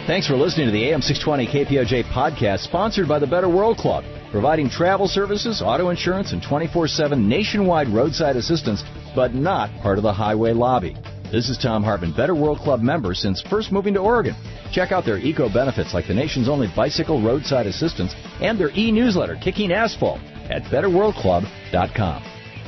Thanks for listening to the AM 620 KPOJ podcast, sponsored by the Better World Club, providing travel services, auto insurance, and 24/7 nationwide roadside assistance, but not part of the highway lobby. This is Tom Hartman, Better World Club member since first moving to Oregon. Check out their eco-benefits like the nation's only bicycle roadside assistance and their e-newsletter, Kicking Asphalt, at betterworldclub.com.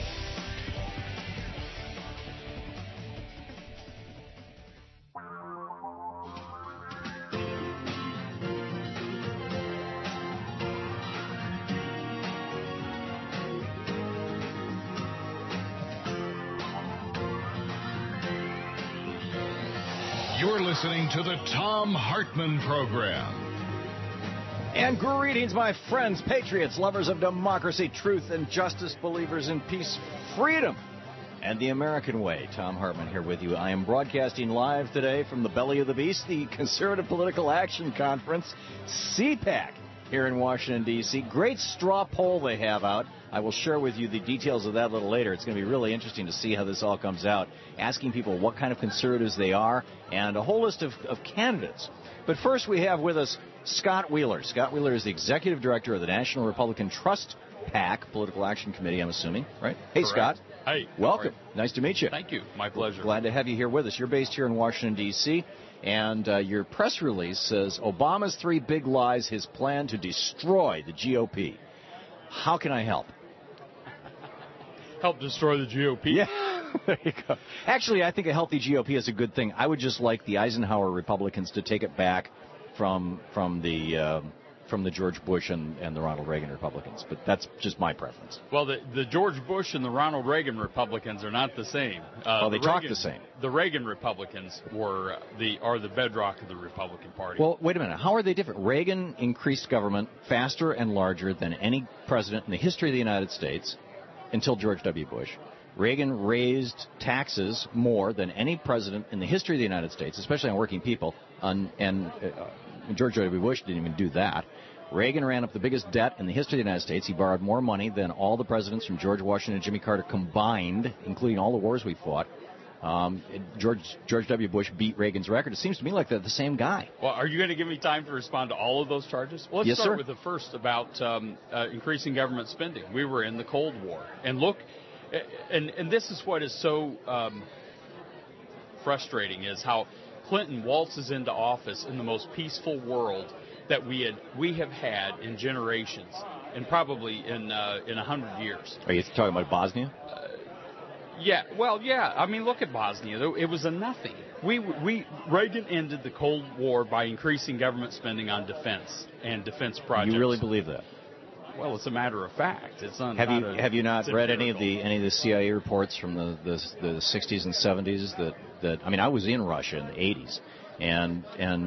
You're listening to the Tom Hartman Program. And greetings, my friends, patriots, lovers of democracy, truth, and justice, believers in peace, freedom, and the American way. Tom Hartman here with you. I am broadcasting live today from the belly of the beast, the Conservative Political Action Conference, CPAC, here in Washington, D.C. Great straw poll they have out. I will share with you the details of that a little later. It's going to be really interesting to see how this all comes out, asking people what kind of conservatives they are, and a whole list of candidates. But first we have with us Scott Wheeler. Scott Wheeler is the Executive Director of the National Republican Trust PAC, Political Action Committee, I'm assuming, right? Hey, Correct. Scott. Hey. Welcome. Nice to meet you. Thank you. My pleasure. Glad to have you here with us. You're based here in Washington, D.C., and your press release says, Obama's 3 big lies, his plan to destroy the GOP. How can I help? Help destroy the GOP? Yeah, there you go. Actually, I think a healthy GOP is a good thing. I would just like the Eisenhower Republicans to take it back from the George Bush and the Ronald Reagan Republicans. But that's just my preference. Well, the George Bush and the Ronald Reagan Republicans are not the same. They talk the same. The Reagan Republicans are the bedrock of the Republican Party. Well, wait a minute. How are they different? Reagan increased government faster and larger than any president in the history of the United States until George W. Bush. Reagan raised taxes more than any president in the history of the United States, especially on working people, and George W. Bush didn't even do that. Reagan ran up the biggest debt in the history of the United States. He borrowed more money than all the presidents from George Washington and Jimmy Carter combined, including all the wars we fought. George W. Bush beat Reagan's record. It seems to me like they're the same guy. Well, are you going to give me time to respond to all of those charges? Well, let's start with the first about increasing government spending. We were in the Cold War. And look, and this is what is so frustrating, is how Clinton waltzes into office in the most peaceful world that we have had in generations, and probably in 100 years. Are you talking about Bosnia? Yeah, well, yeah. I mean, look at Bosnia. It was a nothing. Reagan ended the Cold War by increasing government spending on defense and defense projects. You really believe that? Well, it's a matter of fact. It's not. Have you not read any of the CIA reports from the 60s and 70s that I mean, I was in Russia in the 80s. And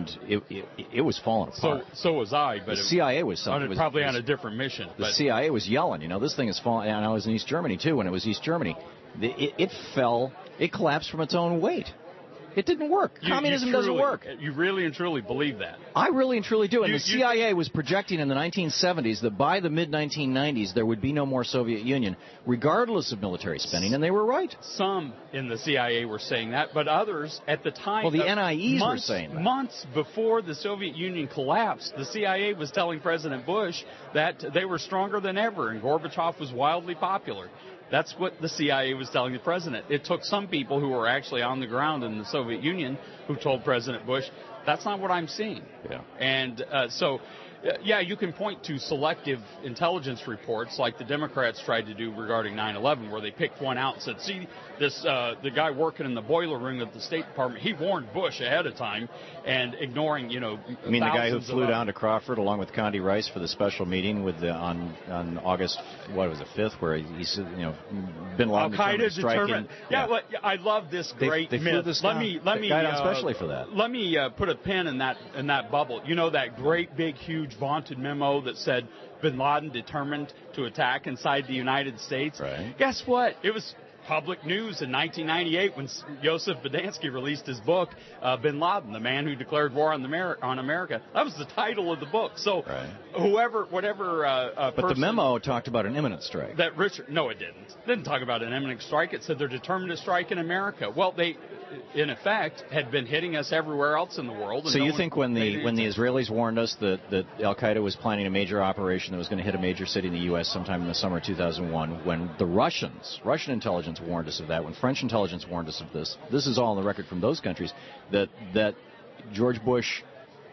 it was falling apart. So was I, but the CIA was probably on a different mission. The CIA was yelling, this thing is falling. And I was in East Germany too. When it was East Germany, it fell. It collapsed from its own weight. It didn't work. Communism doesn't work. You really and truly believe that? I really and truly do. And the CIA was projecting in the 1970s that by the mid-1990s there would be no more Soviet Union, regardless of military spending, and they were right. Some in the CIA were saying that, but others at the time... Well, the NIEs were saying that. Months before the Soviet Union collapsed, the CIA was telling President Bush that they were stronger than ever, and Gorbachev was wildly popular. That's what the CIA was telling the president. It took some people who were actually on the ground in the Soviet Union who told President Bush, that's not what I'm seeing. Yeah. And you can point to selective intelligence reports like the Democrats tried to do regarding 9/11, where they picked one out and said, see, the guy working in the boiler room of the State Department, he warned Bush ahead of time, and ignoring, You mean the guy who flew down to Crawford along with Condi Rice for the special meeting with on August, 5th, where he said, Bin Laden Al-Qaeda determined. Yeah, well, I love this great myth. Let me especially for that. Let me put a pin in that bubble. That great big huge vaunted memo that said Bin Laden determined to attack inside the United States. Right. Guess what? It was public news in 1998 when Joseph Bodansky released his book, Bin Laden, the man who declared war on America. That was the title of the book. So whatever But the memo talked about an imminent strike. No, it didn't. It didn't talk about an imminent strike. It said they're determined to strike in America. Well, in effect, had been hitting us everywhere else in the world. So you think when the Israelis warned us that Al-Qaeda was planning a major operation that was going to hit a major city in the U.S. sometime in the summer of 2001, when the Russian intelligence warned us of that, when French intelligence warned us of this is all on the record from those countries, that George Bush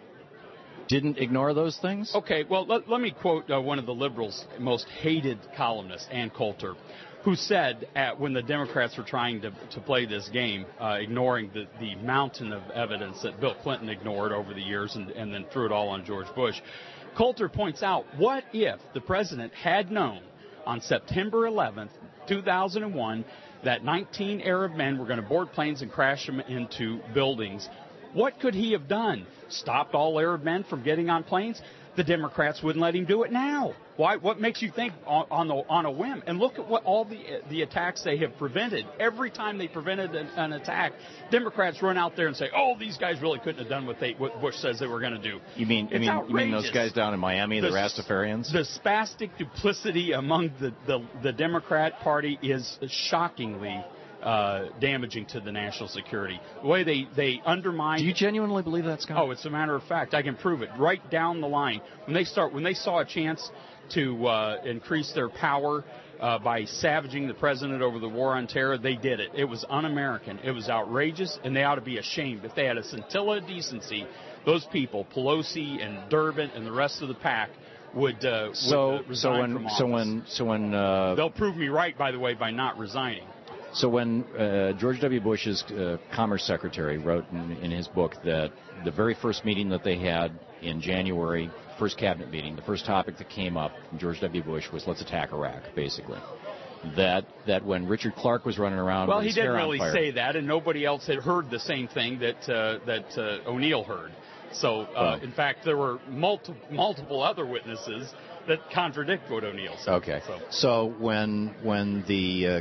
didn't ignore those things? Okay, well, let me quote one of the liberals' most hated columnists, Ann Coulter, who said when the Democrats were trying to play this game, ignoring the mountain of evidence that Bill Clinton ignored over the years and then threw it all on George Bush, Coulter points out, what if the president had known on September 11th, 2001, that 19 Arab men were going to board planes and crash them into buildings? What could he have done? Stopped all Arab men from getting on planes? The Democrats wouldn't let him do it now. Why? What makes you think on a whim? And look at what all the attacks they have prevented. Every time they prevented an attack, Democrats run out there and say, "Oh, these guys really couldn't have done what Bush says they were going to do." You mean those guys down in Miami, the Rastafarians? The spastic duplicity among the Democrat Party is shockingly damaging to the national security. The way they undermine. Do you genuinely believe that, Scott? Oh, it's a matter of fact. I can prove it right down the line. When they saw a chance to increase their power by savaging the president over the war on terror, they did it. It was un-American. It was outrageous, and they ought to be ashamed. If they had a scintilla of decency, those people, Pelosi and Durbin and the rest of the pack, would resign from office. They'll prove me right, by the way, by not resigning. So when George W. Bush's Commerce Secretary wrote in his book that the very first meeting that they had in January, first cabinet meeting, the first topic that came up from George W. Bush was let's attack Iraq, basically. That when Richard Clark was running around, well, he didn't really say that, and nobody else had heard the same thing that O'Neill heard. So, in fact, there were multiple other witnesses that contradict what O'Neill said. Okay. So when the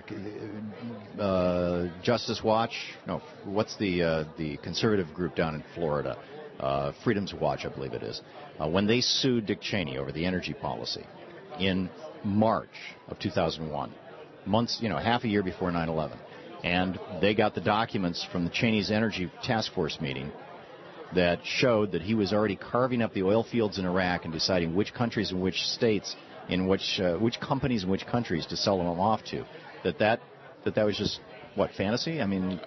Justice Watch, what's the conservative group down in Florida, Freedom's Watch, I believe it is, when they sued Dick Cheney over the energy policy in March of 2001, half a year before 9/11, and they got the documents from the Cheney's Energy Task Force meeting that showed that he was already carving up the oil fields in Iraq and deciding which countries and which states, in which companies and which countries to sell them off to. That was just fantasy? I mean,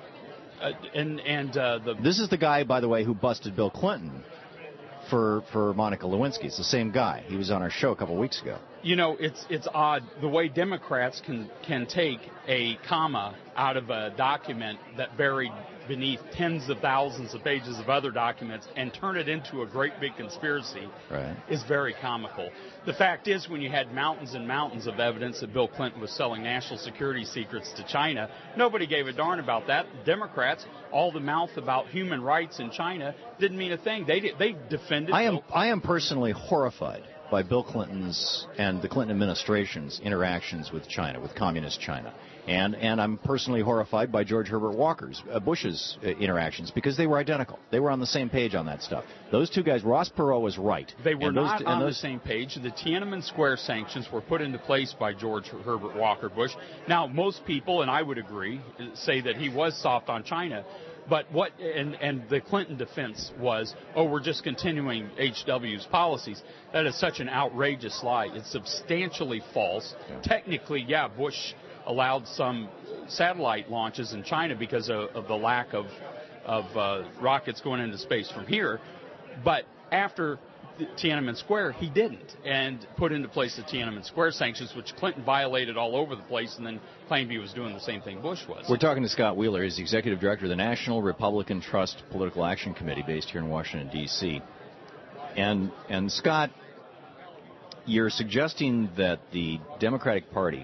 this is the guy, by the way, who busted Bill Clinton for Monica Lewinsky. It's the same guy. He was on our show a couple of weeks ago. It's odd the way Democrats can take a comma out of a document that buried beneath tens of thousands of pages of other documents and turn it into a great big conspiracy. Right. Is very comical. The fact is, when you had mountains and mountains of evidence that Bill Clinton was selling national security secrets to China, nobody gave a darn about that. Democrats, all the mouth about human rights in China, didn't mean a thing. They defended. I am personally horrified by Bill Clinton's and the Clinton administration's interactions with China, with communist China. And I'm personally horrified by George Herbert Bush's interactions, because they were identical. They were on the same page on that stuff. Those two guys, Ross Perot was right. They were not on the same page. The Tiananmen Square sanctions were put into place by George Herbert Walker Bush. Now, most people, and I would agree, say that he was soft on China. But and the Clinton defense was, we're just continuing HW's policies. That is such an outrageous lie. It's substantially false. Yeah. Technically, Bush allowed some satellite launches in China because of the lack of rockets going into space from here. But after Tiananmen Square, he didn't, and put into place the Tiananmen Square sanctions, which Clinton violated all over the place, and then claimed he was doing the same thing Bush was. We're talking to Scott Wheeler. He's the executive director of the National Republican Trust Political Action Committee, based here in Washington, D.C. And Scott, you're suggesting that the Democratic Party,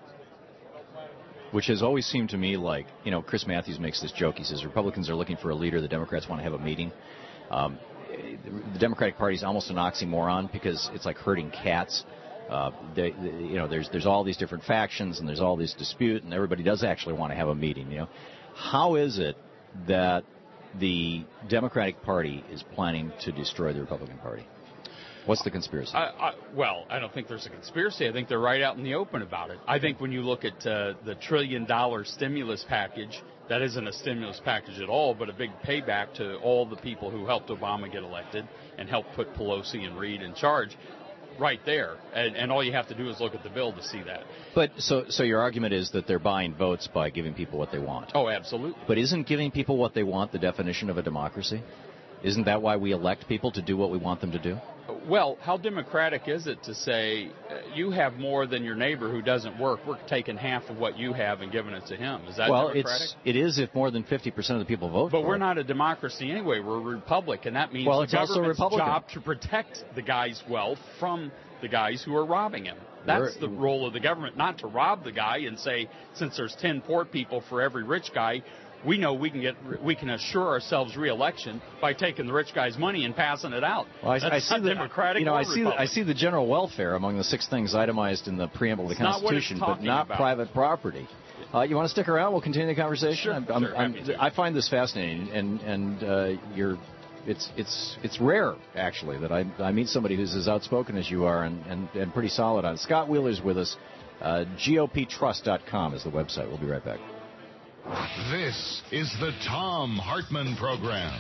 which has always seemed to me like, Chris Matthews makes this joke. He says Republicans are looking for a leader. The Democrats want to have a meeting. The Democratic Party is almost an oxymoron, because it's like herding cats. There's all these different factions, and there's all this dispute, and everybody does actually want to have a meeting. How is it that the Democratic Party is planning to destroy the Republican Party? What's the conspiracy? I don't think there's a conspiracy. I think they're right out in the open about it. I think when you look at the $1 trillion stimulus package That isn't a stimulus package at all, but a big payback to all the people who helped Obama get elected and helped put Pelosi and Reid in charge. Right there, and all you have to do is look at the bill to see that. But so your argument is that they're buying votes by giving people what they want. Oh, absolutely. But isn't giving people what they want the definition of a democracy? Isn't that why we elect people, to do what we want them to do? Well, how democratic is it to say you have more than your neighbor who doesn't work? We're taking half of what you have and giving it to him. Is that democratic? It is if more than 50% of the people vote for it. But we're not a democracy anyway. We're a republic, and that means it's the also government's Republican. job to protect the guy's wealth from the guys who are robbing him. That's the role of the government, not to rob the guy and say, since there's 10 poor people for every rich guy, we know we can assure ourselves re-election by taking the rich guy's money and passing it out. Well, That's not democratic. I see the general welfare among the 6 things itemized in the preamble of the Constitution, but not private property. You want to stick around? We'll continue the conversation. Sure, I find this fascinating, and it's rare actually that I meet somebody who's as outspoken as you are and pretty solid on it. Scott Wheeler's with us. GOPtrust.com is the website. We'll be right back. This is the Thom Hartmann Program.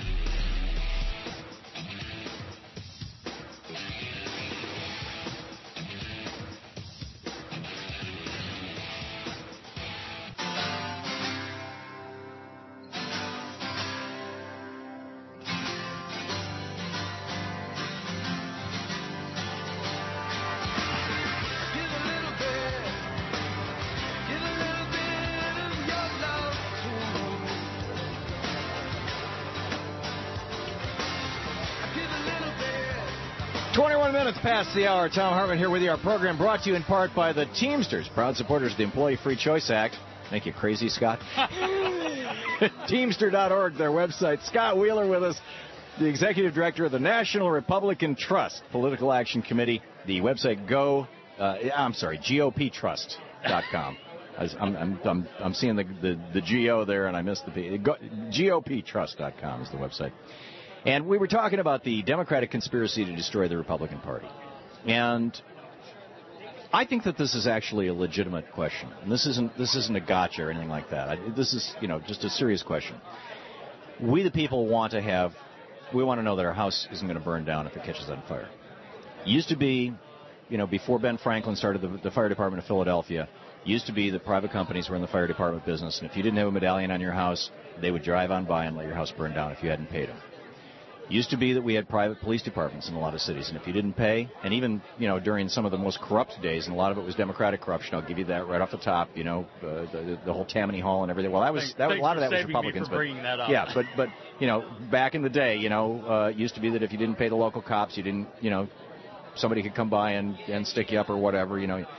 Past the hour. Thom Hartmann here with you. Our program brought to you in part by the Teamsters, proud supporters of the Employee Free Choice Act. Make you crazy, Scott? Teamster.org, their website. Scott Wheeler with us, the executive director of the National Republican Trust Political Action Committee. The website GOPtrust.com. I'm seeing the GO there, and I missed the P. GOPtrust.com is the website. And we were talking about the Democratic conspiracy to destroy the Republican Party. And I think that this is actually a legitimate question. And this isn't a gotcha or anything like that. This is, just a serious question. We the people want to know that our house isn't going to burn down if it catches on fire. It used to be, before Ben Franklin started the Fire Department of Philadelphia, it used to be that private companies were in the fire department business. And if you didn't have a medallion on your house, they would drive on by and let your house burn down if you hadn't paid them. Used to be that we had private police departments in a lot of cities, and if you didn't pay, and even during some of the most corrupt days, and a lot of it was Democratic corruption, I'll give you that right off the top. The whole Tammany Hall and everything. Well, a lot of that was Republicans, but yeah, but back in the day, it used to be that if you didn't pay the local cops, you didn't, somebody could come by and stick you up or whatever,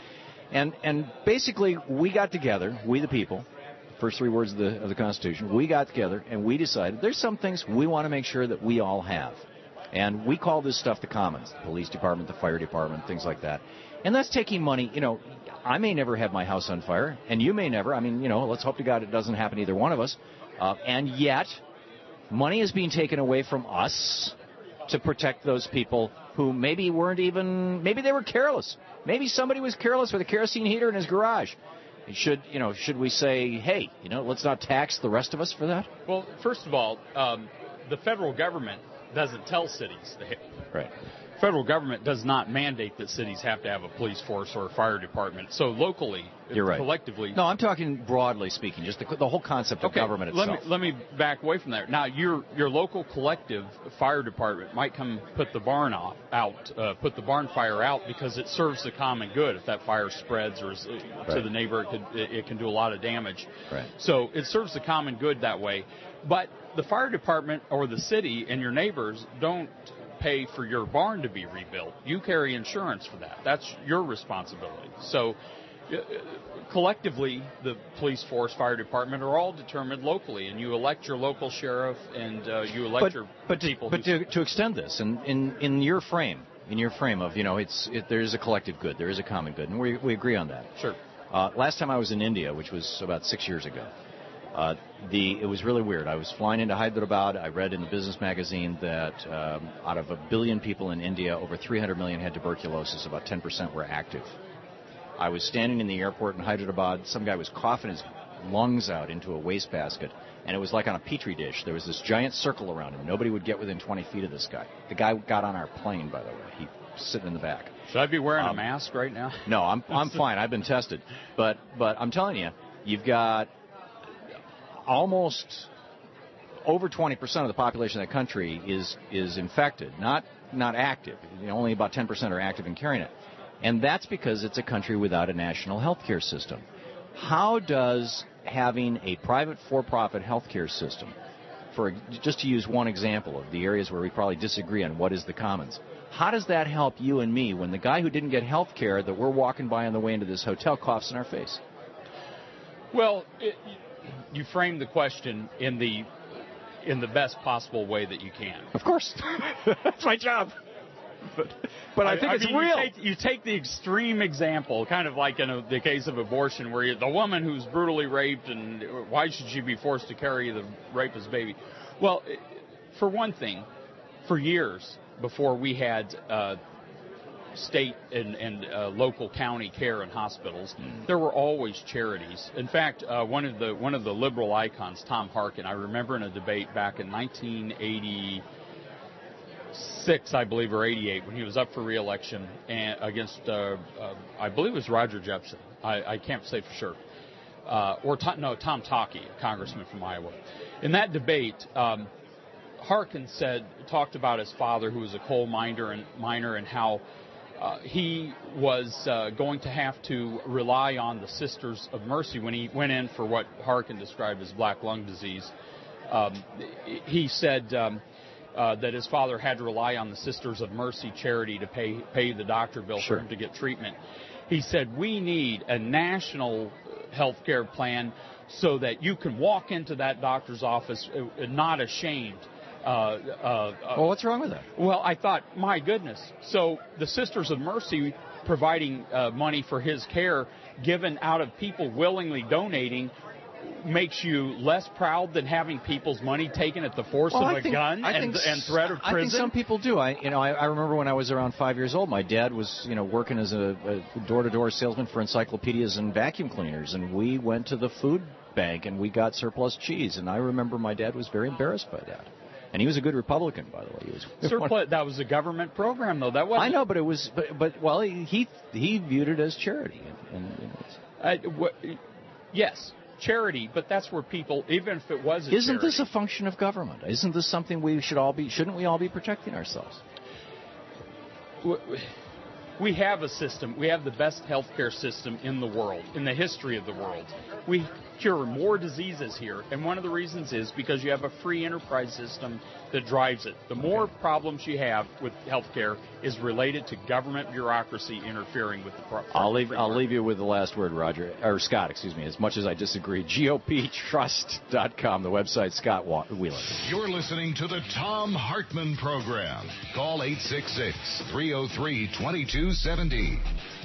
and basically we got together, we the people. First 3 words of the Constitution, we got together and we decided there's some things we want to make sure that we all have. And we call this stuff the commons, the police department, the fire department, things like that. And that's taking money. I may never have my house on fire, and you may never. Let's hope to God it doesn't happen to either one of us. And yet, money is being taken away from us to protect those people who maybe they were careless. Maybe somebody was careless with a kerosene heater in his garage. Should we say, hey, let's not tax the rest of us for that? Well, first of all, the federal government doesn't tell cities. Right. Federal government does not mandate that cities have to have a police force or a fire department. So locally, you're right. Collectively. No, I'm talking broadly speaking, just the whole concept of government itself. Let me back away from that. Now, your local collective fire department might come put the barn put the barn fire out because it serves the common good. If that fire spreads or to the neighbor, it can do a lot of damage. Right. So it serves the common good that way. But the fire department or the city and your neighbors don't pay for your barn to be rebuilt. You carry insurance for that. That's your responsibility. So collectively, the police force, fire department are all determined locally, and you elect your local sheriff and you elect your people. But to extend this, in your frame of, there is a collective good, there is a common good, and we agree on that. Sure. Last time I was in India, which was about 6 years ago, it was really weird. I was flying into Hyderabad. I read in the business magazine that out of 1 billion people in India, over 300 million had tuberculosis. About 10% were active. I was standing in the airport in Hyderabad. Some guy was coughing his lungs out into a wastebasket, and it was like on a petri dish. There was this giant circle around him. Nobody would get within 20 feet of this guy. The guy got on our plane, by the way. He was sitting in the back. Should I be wearing a mask right now? No, I'm fine. I've been tested. But I'm telling you, you've got almost over 20% of the population of that country is infected, not active. Only about 10% are active and carrying it. And that's because it's a country without a national health care system. How does having a private for-profit health care system, just to use one example of the areas where we probably disagree on what is the commons, how does that help you and me when the guy who didn't get health care that we're walking by on the way into this hotel coughs in our face? Well, you frame the question in the best possible way that you can. Of course. That's my job. But I think it's real. You take the extreme example, kind of like in the case of abortion, where the woman who's brutally raped, and why should she be forced to carry the rapist's baby? Well, for one thing, for years before we had state and local county care and hospitals, there were always charities. In fact, one of the liberal icons, Tom Harkin, I remember in a debate back in 1986, I believe, or 88, when he was up for re-election against, I believe it was Roger Jepsen. I can't say for sure. Tom Talkie, a congressman from Iowa. In that debate, Harkin talked about his father, who was a coal miner, and how he was going to have to rely on the Sisters of Mercy when he went in for what Harkin described as black lung disease. He said that his father had to rely on the Sisters of Mercy charity to pay the doctor bill for him to get treatment. He said, we need a national health care plan so that you can walk into that doctor's office not ashamed. Well, what's wrong with that? Well, I thought, my goodness. So the Sisters of Mercy providing money for his care, given out of people willingly donating, makes you less proud than having people's money taken at the force of a gun and threat of prison? I think some people do. I remember when I was around 5 years old, my dad was working as a door-to-door salesman for encyclopedias and vacuum cleaners, and we went to the food bank and we got surplus cheese, and I remember my dad was very embarrassed by that. And he was a good Republican, by the way. He was surplus. That was a government program, though. That wasn't. I know, but it was. But he viewed it as charity. Yes, charity. But that's where people, even if it was. Isn't this a function of government? Isn't this something we should all be? Shouldn't we all be protecting ourselves? We have a system. We have the best healthcare system in the world, in the history of the world. We cure more diseases here, and one of the reasons is because you have a free enterprise system that drives it. The more problems you have with healthcare is related to government bureaucracy interfering with the I'll leave you with the last word, Scott. Excuse me. As much as I disagree, GOPtrust.com, the website. Scott Wheeler. You're listening to the Thom Hartmann Program. Call 866-303-2270.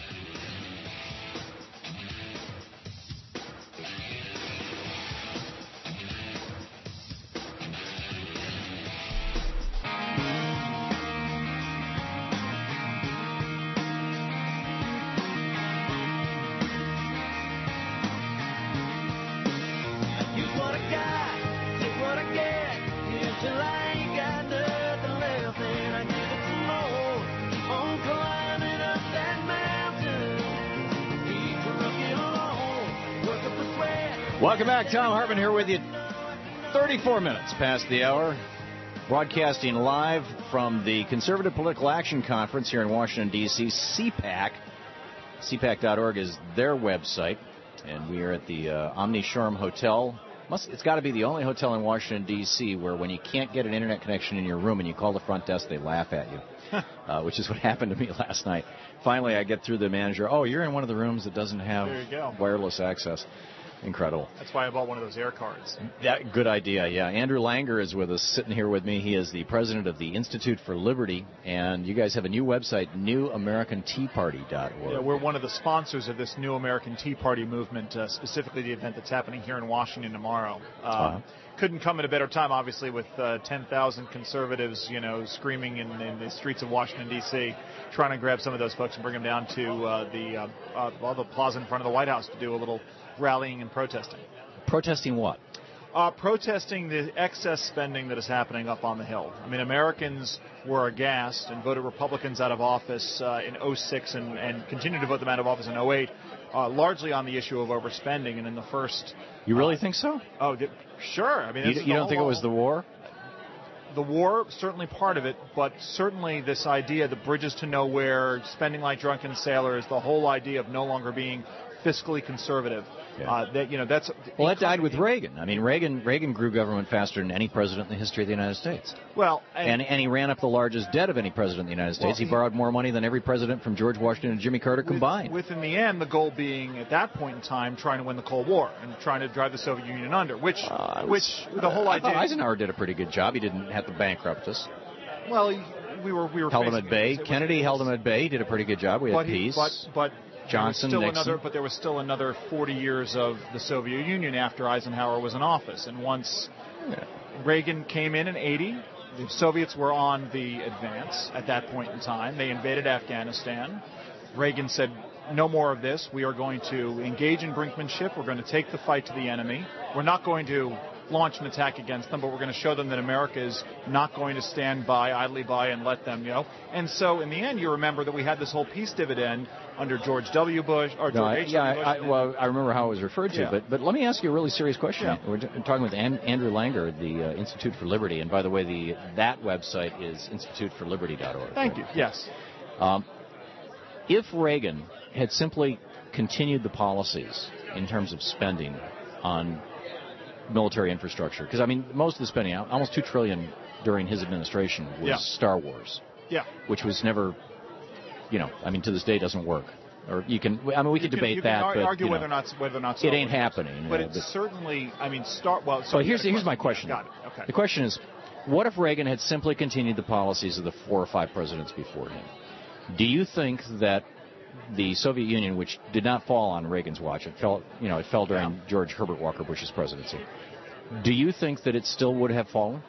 Welcome back. Thom Hartmann here with you. 34 minutes past the hour. Broadcasting live from the Conservative Political Action Conference here in Washington, D.C. CPAC. CPAC.org is their website. And we are at the Omni Shoreham Hotel. It's got to be the only hotel in Washington, D.C. where when you can't get an internet connection in your room and you call the front desk, they laugh at you, which is what happened to me last night. Finally, I get through the manager. Oh, you're in one of the rooms that doesn't have wireless access. Incredible. That's why I bought one of those air cards. Good idea, yeah. Andrew Langer is with us, sitting here with me. He is the president of the Institute for Liberty, and you guys have a new website, NewAmericanTeaParty.org. Yeah, we're one of the sponsors of this New American Tea Party movement, specifically the event that's happening here in Washington tomorrow. Couldn't come at a better time, obviously, with 10,000 conservatives, screaming in the streets of Washington, D.C., trying to grab some of those folks and bring them down to the plaza in front of the White House to do a little rallying and protesting. Protesting what? Protesting the excess spending that is happening up on the Hill. I mean, Americans were aghast and voted Republicans out of office in 2006 and continued to vote them out of office in 2008, largely on the issue of overspending. And in the first... You really think so? Oh, sure. I mean, you don't think it was the war? The war, certainly part of it, but certainly this idea, the bridges to nowhere, spending like drunken sailors, the whole idea of no longer being fiscally conservative. Yeah. That's that died with Reagan. I mean, Reagan grew government faster than any president in the history of the United States. Well, and he ran up the largest debt of any president in the United States. He borrowed more money than every president from George Washington and Jimmy Carter combined. With in the end, the goal being at that point in time trying to win the Cold War and trying to drive the Soviet Union under, which the whole idea. Eisenhower did a pretty good job. He didn't have to bankrupt us. Well, we were held him at bay. Kennedy held him at bay. He did a pretty good job. We had peace. But Johnson, Nixon. But there was still another 40 years of the Soviet Union after Eisenhower was in office. And once Reagan came in 80, the Soviets were on the advance at that point in time. They invaded Afghanistan. Reagan said, no more of this. We are going to engage in brinkmanship. We're going to take the fight to the enemy. We're not going to launch an attack against them, but we're going to show them that America is not going to stand by, idly by, and let them, And so, in the end, you remember that we had this whole peace dividend under George W. Bush, or George H. W. Bush. I remember how it was referred to, Yeah. but let me ask you a really serious question. Yeah. We're talking with Andrew Langer, the Institute for Liberty, and by the way, that website is instituteforliberty.org. Thank you. Yes. If Reagan had simply continued the policies in terms of spending on military infrastructure, because I mean most of the spending, almost $2 trillion during his administration was Star Wars, which was never, to this day doesn't work. Or we could debate that, but argue whether or not it ain't happening. But it's certainly, So here's my question. Got it. Okay. The question is, what if Reagan had simply continued the policies of the 4 or 5 presidents before him? Do you think that the Soviet Union, which did not fall on Reagan's watch, it fell during George Herbert Walker Bush's presidency. Do you think that it still would have fallen?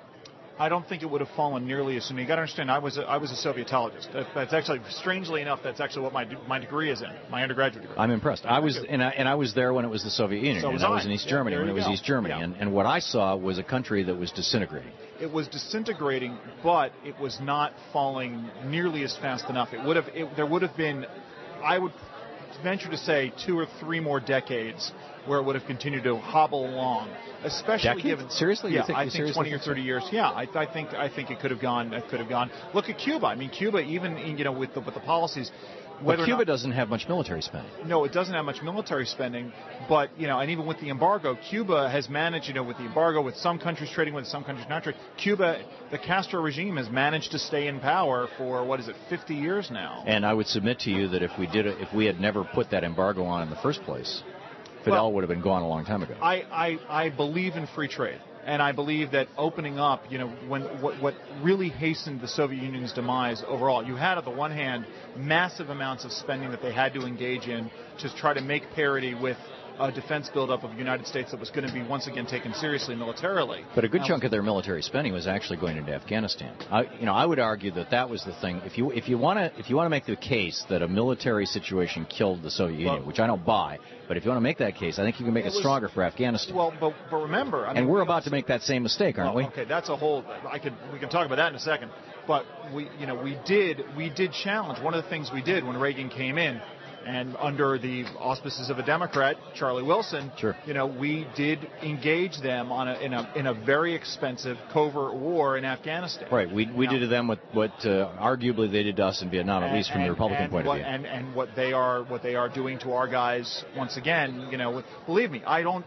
I don't think it would have fallen nearly as soon. You got to understand, I was a Sovietologist. That's actually, strangely enough, that's actually what my degree is in, my undergraduate degree. I'm impressed. I was there when it was the Soviet Union, so and I was in East Germany when it was East Germany, and what I saw was a country that was disintegrating. It was disintegrating, but it was not falling nearly as fast enough. There would have been, I would venture to say, 2 or 3 more decades where it would have continued to hobble along, especially given. Seriously, yeah, I think 20 or 30 years. Yeah, I think it could have gone. Look at Cuba. I mean, Cuba, even with the policies. But Cuba doesn't have much military spending. No, it doesn't have much military spending. But and even with the embargo, Cuba has managed. With the embargo, with some countries trading with some countries not trading. Cuba, the Castro regime has managed to stay in power for 50 years now. And I would submit to you that if we had never put that embargo on in the first place, Fidel would have been gone a long time ago. I believe in free trade. And I believe that opening up, what really hastened the Soviet Union's demise overall, you had, on the one hand, massive amounts of spending that they had to engage in to try to make parity with a defense buildup of the United States that was going to be once again taken seriously militarily. But a good chunk of their military spending was actually going into Afghanistan. I would argue that was the thing. If you want to make the case that a military situation killed the Soviet Union, which I don't buy, but if you want to make that case, I think you can make it stronger for Afghanistan. Well, but remember, and we're about to make that same mistake, aren't we? Okay, that's a whole. We can talk about that in a second. But we did challenge. One of the things we did when Reagan came in, and under the auspices of a Democrat, Charlie Wilson, sure. We did engage them in a very expensive covert war in Afghanistan. Right. We did to them what arguably they did to us in Vietnam, at least from the Republican point of view. And what they are doing to our guys once again. Believe me, I'm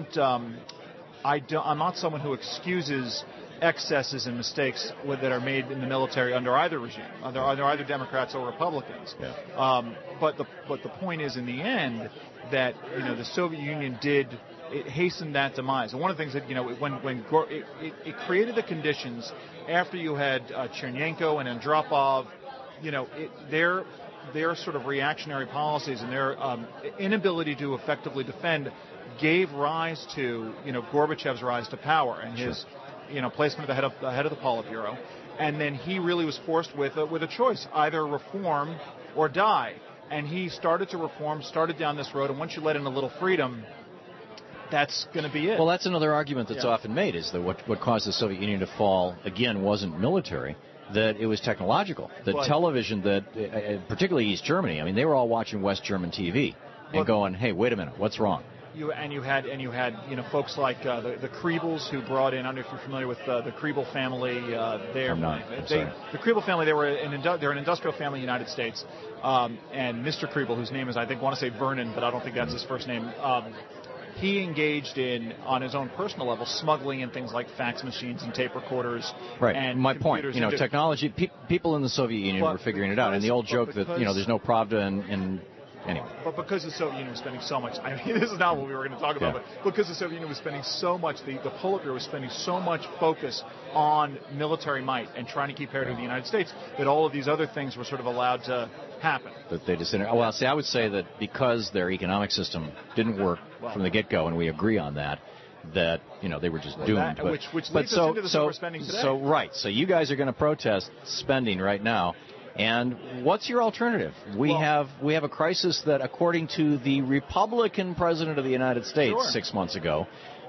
not someone who excuses excesses and mistakes that are made in the military under either regime, under either Democrats or Republicans. Yeah. But the point is, in the end, that the Soviet Union it hastened that demise. And one of the things that it created the conditions after you had Chernenko and Andropov, their sort of reactionary policies and their inability to effectively defend gave rise to Gorbachev's rise to power and his placement at the head of the Politburo, and then he really was forced with a choice: either reform or die. And he started to reform, started down this road, and once you let in a little freedom, that's going to be it. Well, that's another argument that's often made, is that what caused the Soviet Union to fall, again, wasn't military, that it was technological. That television, that particularly East Germany, I mean, they were all watching West German TV and going, hey, wait a minute, what's wrong? You had folks like the Kriebels, who brought in. I don't know if you're familiar with the Kriebel family. I'm not. The Kriebel family. They're an industrial family in the United States. And Mr. Kriebel, whose name is, I want to say Vernon, but I don't think that's his first name. He engaged in, on his own personal level, smuggling in things like fax machines and tape recorders. Right. And my point, technology. People in the Soviet Union were figuring it out, and the old joke that there's no Pravda in. Anyway. But because the Soviet Union was spending so much, I mean, this is not what we were going to talk about, but because the Soviet Union was spending so much, the Politburo was spending so much focus on military might and trying to keep parity with the United States, that all of these other things were sort of allowed to happen. That they just I would say that because their economic system didn't work from the get-go, and we agree on that they were just doomed. Which leads us into the overspending today. So you guys are going to protest spending right now. And what's your alternative? We have a crisis that, according to the Republican president of the United States 6 months ago,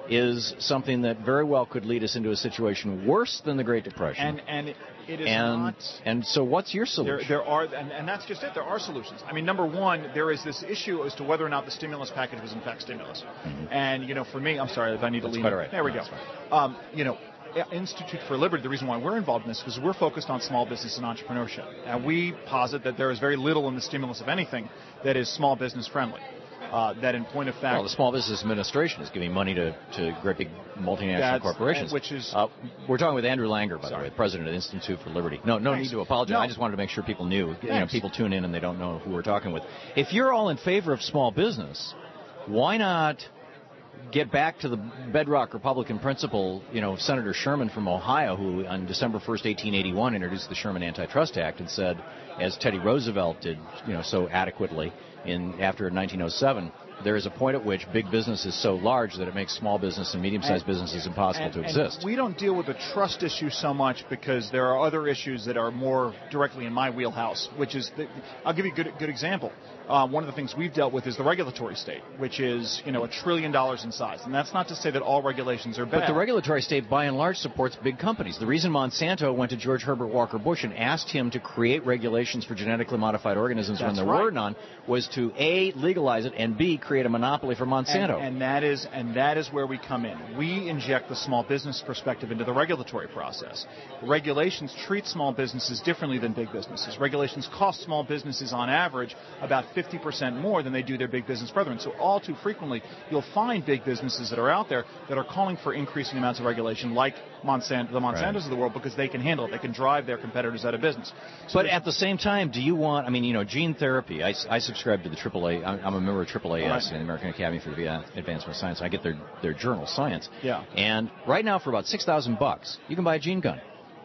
is something that very well could lead us into a situation worse than the Great Depression. And it is not. And so, what's your solution? There are, and that's just it. There are solutions. I mean, number one, there is this issue as to whether or not the stimulus package was in fact stimulus. Mm-hmm. And for me, I'm sorry if I need to lean. Right. There we go. Institute for Liberty, the reason why we're involved in this is we're focused on small business and entrepreneurship. And we posit that there is very little in the stimulus of anything that is small business friendly. That in point of fact... Well, the Small Business Administration is giving money to great big multinational corporations. Which is... we're talking with Andrew Langer, by the way, president of the Institute for Liberty. No need to apologize. No. I just wanted to make sure people knew. People tune in and they don't know who we're talking with. If you're all in favor of small business, why not get back to the bedrock Republican principle, Senator Sherman from Ohio, who on December 1st, 1881, introduced the Sherman Antitrust Act and said, as Teddy Roosevelt did, so adequately after 1907, there is a point at which big business is so large that it makes small business and medium-sized businesses impossible to exist. We don't deal with the trust issue so much because there are other issues that are more directly in my wheelhouse, which is, I'll give you a good example. One of the things we've dealt with is the regulatory state, which is, $1 trillion in size. And that's not to say that all regulations are bad. But the regulatory state, by and large, supports big companies. The reason Monsanto went to George Herbert Walker Bush and asked him to create regulations for genetically modified organisms when there were none was to, A, legalize it, and B, create a monopoly for Monsanto. And that is where we come in. We inject the small business perspective into the regulatory process. Regulations treat small businesses differently than big businesses. Regulations cost small businesses on average about 50% more than they do their big business brethren. So all too frequently, you'll find big businesses that are out there that are calling for increasing amounts of regulation, like the Monsantos of the world, because they can handle it. They can drive their competitors out of business. So but at the same time, do you want, gene therapy, I subscribe to the AAA, I'm a member of AAAS, the American Academy for the Advancement of Science. I get their journal, Science. Yeah. And right now, for about $6,000, you can buy a gene gun.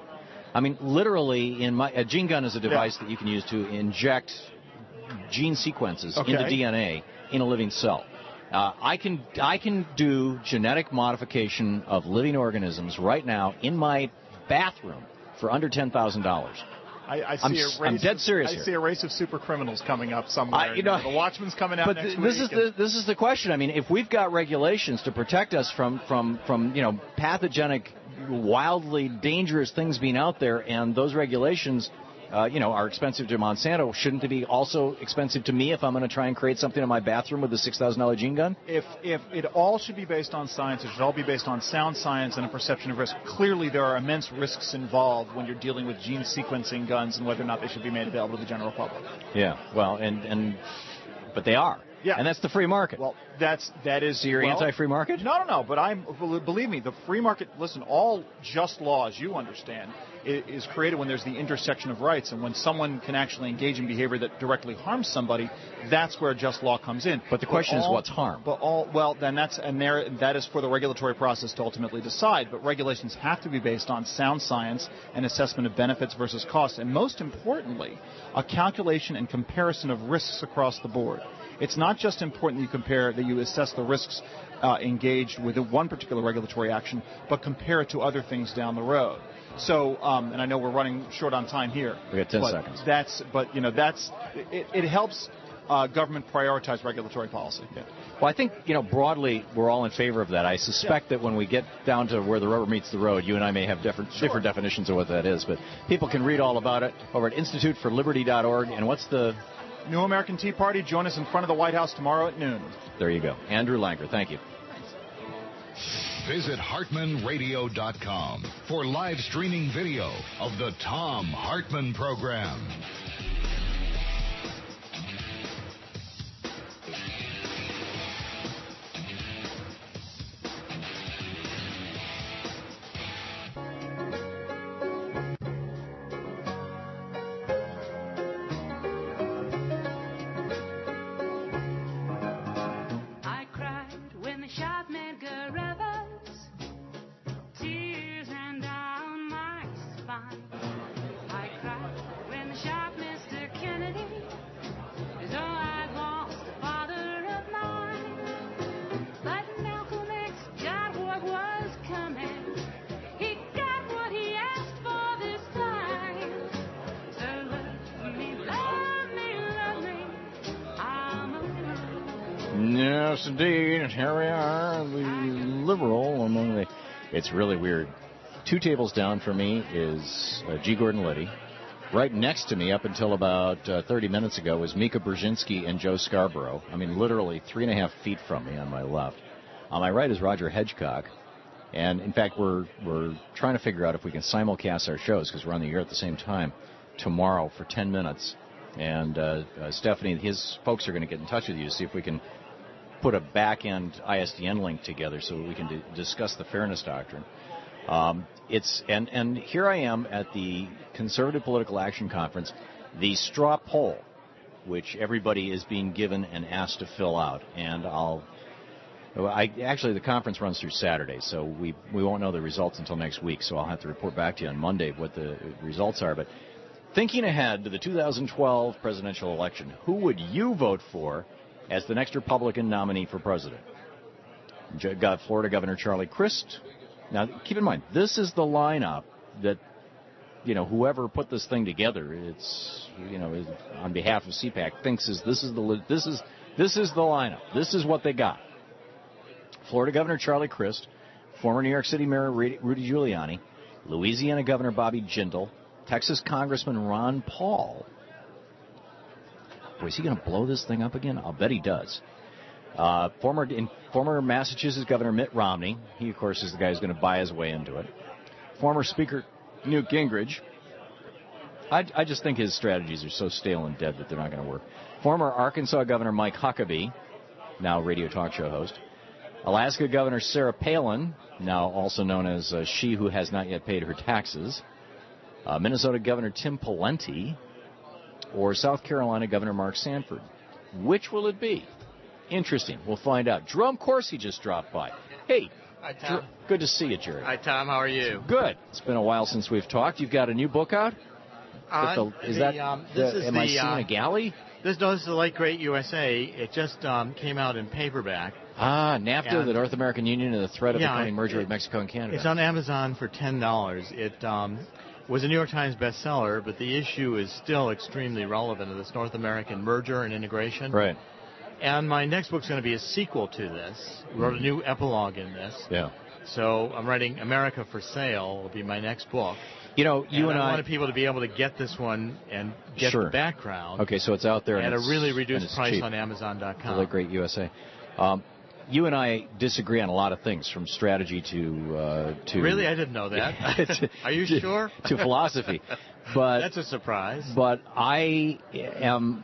Literally, a gene gun is a device that you can use to inject gene sequences into DNA in a living cell. I can do genetic modification of living organisms right now in my bathroom for under $10,000. I'm dead serious here. I see a race of super criminals coming up somewhere. The Watchmen's coming out next week. This is the question. If we've got regulations to protect us from pathogenic, wildly dangerous things being out there, and those regulations are expensive to Monsanto, shouldn't it be also expensive to me if I'm going to try and create something in my bathroom with a $6,000 gene gun? If it all should be based on science, it should all be based on sound science and a perception of risk. Clearly, there are immense risks involved when you're dealing with gene sequencing guns and whether or not they should be made available to the general public. Yeah, well, but they are. Yeah. And that's the free market. Well, that is... So you're anti-free market? No, but believe me, the free market, listen, all just law, as you understand, is created when there's the intersection of rights, and when someone can actually engage in behavior that directly harms somebody, that's where just law comes in. But the question is, what's harm? That is for the regulatory process to ultimately decide. But regulations have to be based on sound science and assessment of benefits versus costs, and most importantly, a calculation and comparison of risks across the board. It's not just important that you assess the risks engaged with one particular regulatory action, but compare it to other things down the road. So, and I know we're running short on time here. We got 10 seconds. It helps. government prioritize regulatory policy. Yeah. Well, I think, broadly, we're all in favor of that. I suspect that when we get down to where the rubber meets the road, you and I may have different definitions of what that is. But people can read all about it over at instituteforliberty.org. And what's the... New American Tea Party. Join us in front of the White House tomorrow at noon. There you go. Andrew Langer, thank you. Visit HartmanRadio.com for live streaming video of the Thom Hartmann Program. Yes, indeed. And here we are, the liberal among the... It's really weird. 2 tables down for me is G. Gordon Liddy. Right next to me, up until about 30 minutes ago, was Mika Brzezinski and Joe Scarborough. I mean, literally 3.5 feet from me on my left. On my right is Roger Hedgecock. And, in fact, we're trying to figure out if we can simulcast our shows, because we're on the air at the same time, tomorrow for 10 minutes. And Stephanie and his folks are going to get in touch with you to see if we can put a back-end ISDN link together so that we can discuss the fairness doctrine. And here I am at the Conservative Political Action Conference, the straw poll, which everybody is being given and asked to fill out. And actually the conference runs through Saturday, so we won't know the results until next week. So I'll have to report back to you on Monday what the results are. But thinking ahead to the 2012 presidential election, who would you vote for as the next Republican nominee for president? Florida Governor Charlie Crist. Now, keep in mind, this is the lineup that, whoever put this thing together, it's, on behalf of CPAC, thinks this is the lineup. This is what they got. Florida Governor Charlie Crist, former New York City Mayor Rudy Giuliani, Louisiana Governor Bobby Jindal, Texas Congressman Ron Paul. Boy, is he going to blow this thing up again? I'll bet he does. Former Massachusetts Governor Mitt Romney. He, of course, is the guy who's going to buy his way into it. Former Speaker Newt Gingrich. I just think his strategies are so stale and dead that they're not going to work. Former Arkansas Governor Mike Huckabee, now radio talk show host. Alaska Governor Sarah Palin, now also known as she who has not yet paid her taxes. Minnesota Governor Tim Pawlenty. Or South Carolina Governor Mark Sanford. Which will it be? Interesting. We'll find out. Jerome Corsi just dropped by. Hey. Hi, Tom. Good to see you, Jerry. Hi, Tom. How are you? Good. It's been a while since we've talked. You've got a new book out? Am I seeing a galley? This is The Late Great USA. It just came out in paperback. NAFTA, the North American Union, and the threat of the coming merger with Mexico and Canada. It's on Amazon for $10. It was a New York Times bestseller, but the issue is still extremely relevant to this North American merger and integration. Right. And my next book's going to be a sequel to this. I wrote a new epilogue in this. Yeah. So I'm writing America for Sale will be my next book. I wanted people to be able to get this one and get the background. Okay, so it's out there at a really reduced price cheap. on Amazon.com. The Late Great USA. You and I disagree on a lot of things, from strategy to Really? I didn't know that. Are you sure? To philosophy. But that's a surprise. But I am,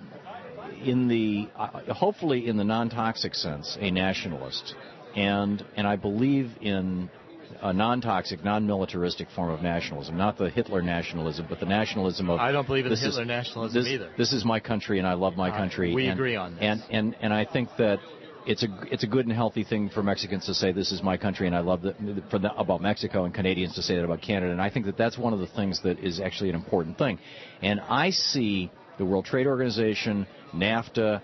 hopefully in the non-toxic sense, a nationalist. And I believe in a non-toxic, non-militaristic form of nationalism, not the Hitler nationalism, but the nationalism of... I don't believe in Hitler nationalism either. This is my country, and I love my country. We agree on this. And I think that it's a good and healthy thing for Mexicans to say this is my country, and I love that about Mexico, and Canadians to say that about Canada. And I think that that's one of the things that is actually an important thing. And I see the World Trade Organization, NAFTA,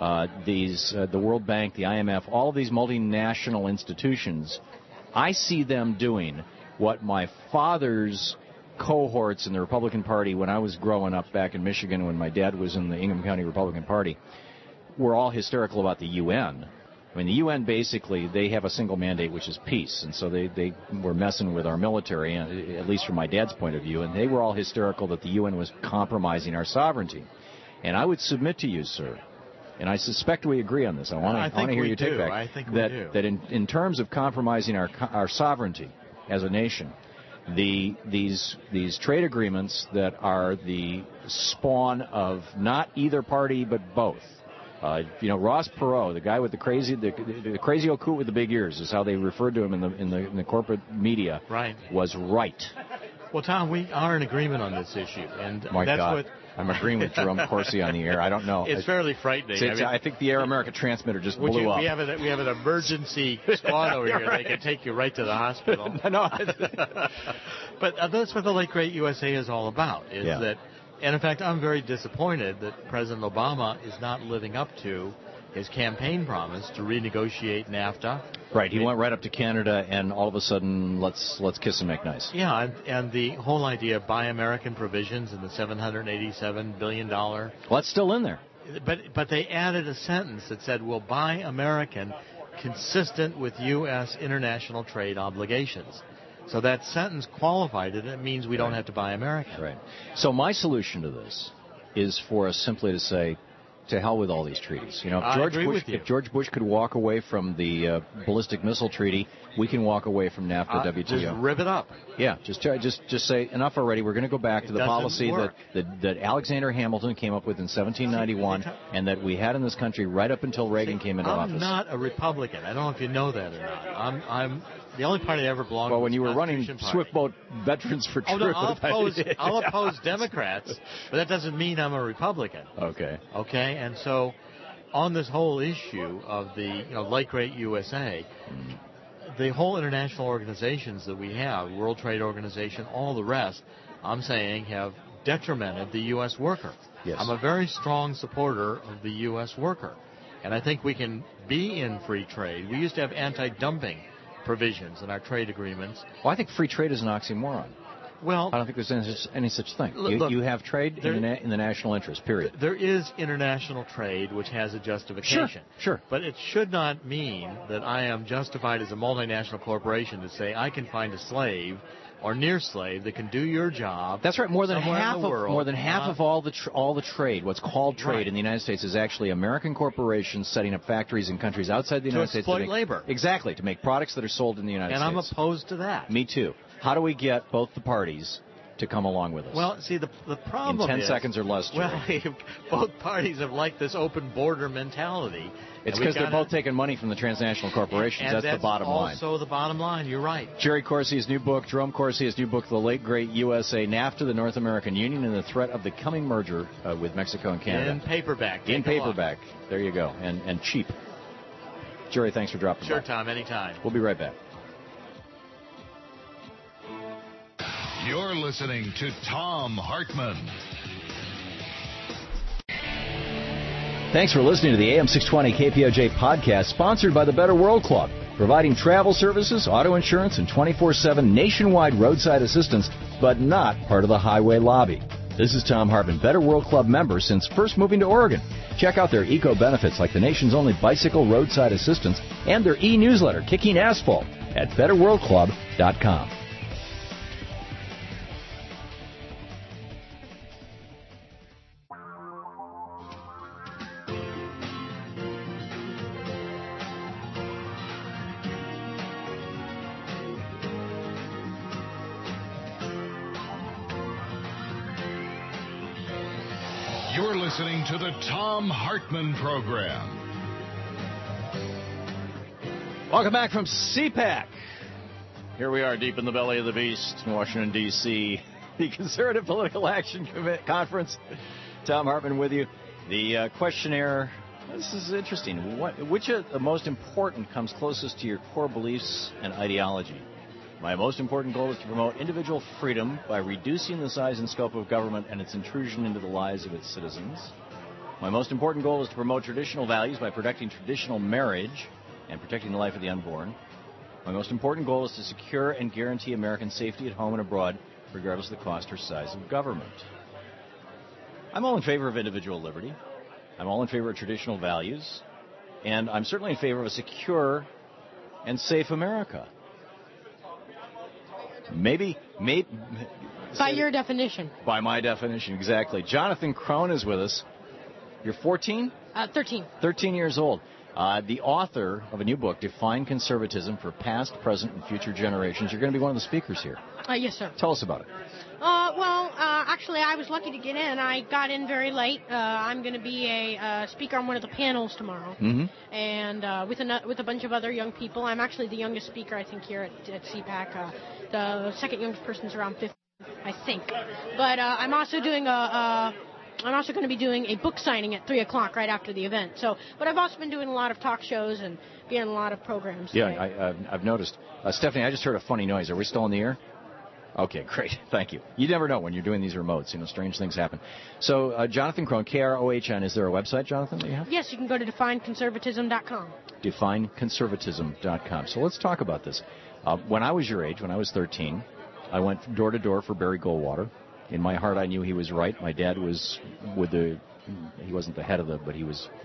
the World Bank, the IMF, all of these multinational institutions, I see them doing what my father's cohorts in the Republican Party when I was growing up back in Michigan, when my dad was in the Ingham County Republican Party, we're all hysterical about the UN. I mean, the UN basically, they have a single mandate, which is peace, and so they were messing with our military, at least from my dad's point of view, and they were all hysterical that the UN was compromising our sovereignty. And I would submit to you, sir, and I suspect we agree on this. I want to hear your take back. I think we do. That in terms of compromising our sovereignty as a nation, these trade agreements that are the spawn of not either party but both. Ross Perot, the guy with the crazy old coot with the big ears, is how they referred to him in the corporate media. Right. Was right. Well, Tom, we are in agreement on this issue, and My that's God. what. I'm agreeing with Jerome Corsi on the air. I don't know. It's fairly frightening. I think the Air America transmitter just blew up. We have an emergency squad over here. Right. They can take you right to the hospital. No. But that's what the Late Great USA is all about. And in fact, I'm very disappointed that President Obama is not living up to his campaign promise to renegotiate NAFTA. Right, he went right up to Canada, and all of a sudden, let's kiss and make nice. Yeah, and the whole idea of Buy American provisions in the $787 billion. Well, that's still in there. But they added a sentence that said, "Will Buy American consistent with U.S. international trade obligations." So that sentence qualified it. It means we don't have to buy American. Right. So my solution to this is for us simply to say, to hell with all these treaties. If George Bush could walk away from the ballistic missile treaty, we can walk away from NAFTA, WTO. Just rip it up. Yeah, just say enough already. We're going to go back to the policy that Alexander Hamilton came up with in 1791, and that we had in this country right up until Reagan came into office. I'm not a Republican. I don't know if you know that or not. I'm the only party I ever belonged to. Well, when you were running Swiftboat Veterans for Truth, I'll oppose Democrats, but that doesn't mean I'm a Republican. Okay. And so, on this whole issue of the Late Great USA, the whole international organizations that we have, World Trade Organization, all the rest, I'm saying have detrimented the U.S. worker. Yes. I'm a very strong supporter of the U.S. worker, and I think we can be in free trade. We used to have anti-dumping provisions in our trade agreements. Well, I think free trade is an oxymoron. Well, I don't think there's any such thing. Look, you have trade in the national interest, period. There is international trade which has a justification. Sure. But it should not mean that I am justified as a multinational corporation to say I can find a slave or near slave that can do your job. That's right. More than half of all the trade, what's called trade in the United States, is actually American corporations setting up factories in countries outside the United States to exploit labor. Exactly, to make products that are sold in the United States. And I'm opposed to that. Me too. How do we get both the parties to come along with us? Well, see, the problem in 10 seconds or less, Jerry. Well, both parties have liked this open border mentality. It's because they're both taking money from the transnational corporations. And that's the bottom line. Also the bottom line. You're right. Jerry Corsi's new book, Jerome Corsi's new book, The Late Great USA, NAFTA, the North American Union, and the Threat of the Coming Merger with Mexico and Canada. In paperback. In paperback. There you go. And cheap. Jerry, thanks for dropping by. Sure, Tom. Anytime. We'll be right back. You're listening to Thom Hartmann. Thanks for listening to the AM 620 KPOJ podcast, sponsored by the Better World Club, providing travel services, auto insurance, and 24/7 nationwide roadside assistance, but not part of the highway lobby. This is Thom Hartmann, Better World Club member since first moving to Oregon. Check out their eco-benefits like the nation's only bicycle roadside assistance and their e-newsletter, Kicking Asphalt, at betterworldclub.com. You're listening to the Thom Hartmann Program. Welcome back from CPAC. Here we are deep in the belly of the beast in Washington, D.C., the Conservative Political Action Conference. Thom Hartmann with you. The questionnaire, this is interesting. Which of the most important comes closest to your core beliefs and ideology? My most important goal is to promote individual freedom by reducing the size and scope of government and its intrusion into the lives of its citizens. My most important goal is to promote traditional values by protecting traditional marriage and protecting the life of the unborn. My most important goal is to secure and guarantee American safety at home and abroad, regardless of the cost or size of government. I'm all in favor of individual liberty. I'm all in favor of traditional values, and I'm certainly in favor of a secure and safe America. Maybe by your definition. By my definition, exactly. Jonathan Krohn is with us. You're 14? 13. 13 years old. The author of a new book, Define Conservatism for Past, Present, and Future Generations. You're going to be one of the speakers here. Yes, sir. Tell us about it. Actually, I was lucky to get in. I got in very late. I'm going to be a speaker on one of the panels tomorrow, and with a bunch of other young people. I'm actually the youngest speaker, I think, here at CPAC. The second youngest person's around 50, I think. But I'm also going to be doing a book signing at 3 o'clock right after the event. But I've also been doing a lot of talk shows and being in a lot of programs. Yeah, I've noticed. Stephanie, I just heard a funny noise. Are we still in the air? Okay, great. Thank you. You never know when you're doing these remotes. Strange things happen. So, Jonathan Krohn, K-R-O-H-N. Is there a website, Jonathan, that you have? Yes, you can go to defineconservatism.com. Defineconservatism.com. So let's talk about this. When I was your age, when I was 13, I went door to door for Barry Goldwater. In my heart, I knew he was right. My dad was he wasn't the head of but he was,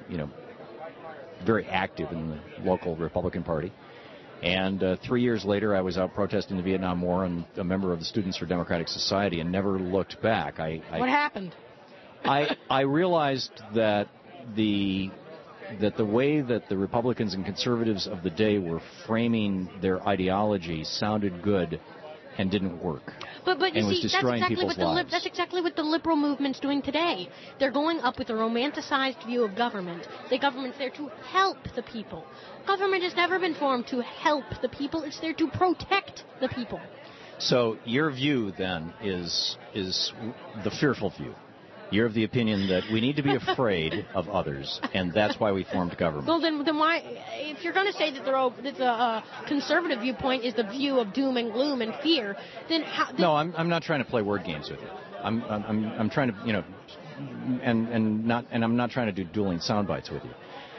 very active in the local Republican Party. And 3 years later, I was out protesting the Vietnam War and a member of the Students for Democratic Society and never looked back. What happened? I realized that the way that the Republicans and conservatives of the day were framing their ideology sounded good and didn't work. But you see, that's exactly what the liberal movement's doing today. They're going up with a romanticized view of government. The government's there to help the people. Government has never been formed to help the people. It's there to protect the people. So your view, then, is the fearful view. You're of the opinion that we need to be afraid of others, and that's why we formed government. Well, then why, if you're going to say that the conservative viewpoint is the view of doom and gloom and fear, then how? No, I'm not trying to play word games with you. I'm trying to, and I'm not trying to do dueling sound bites with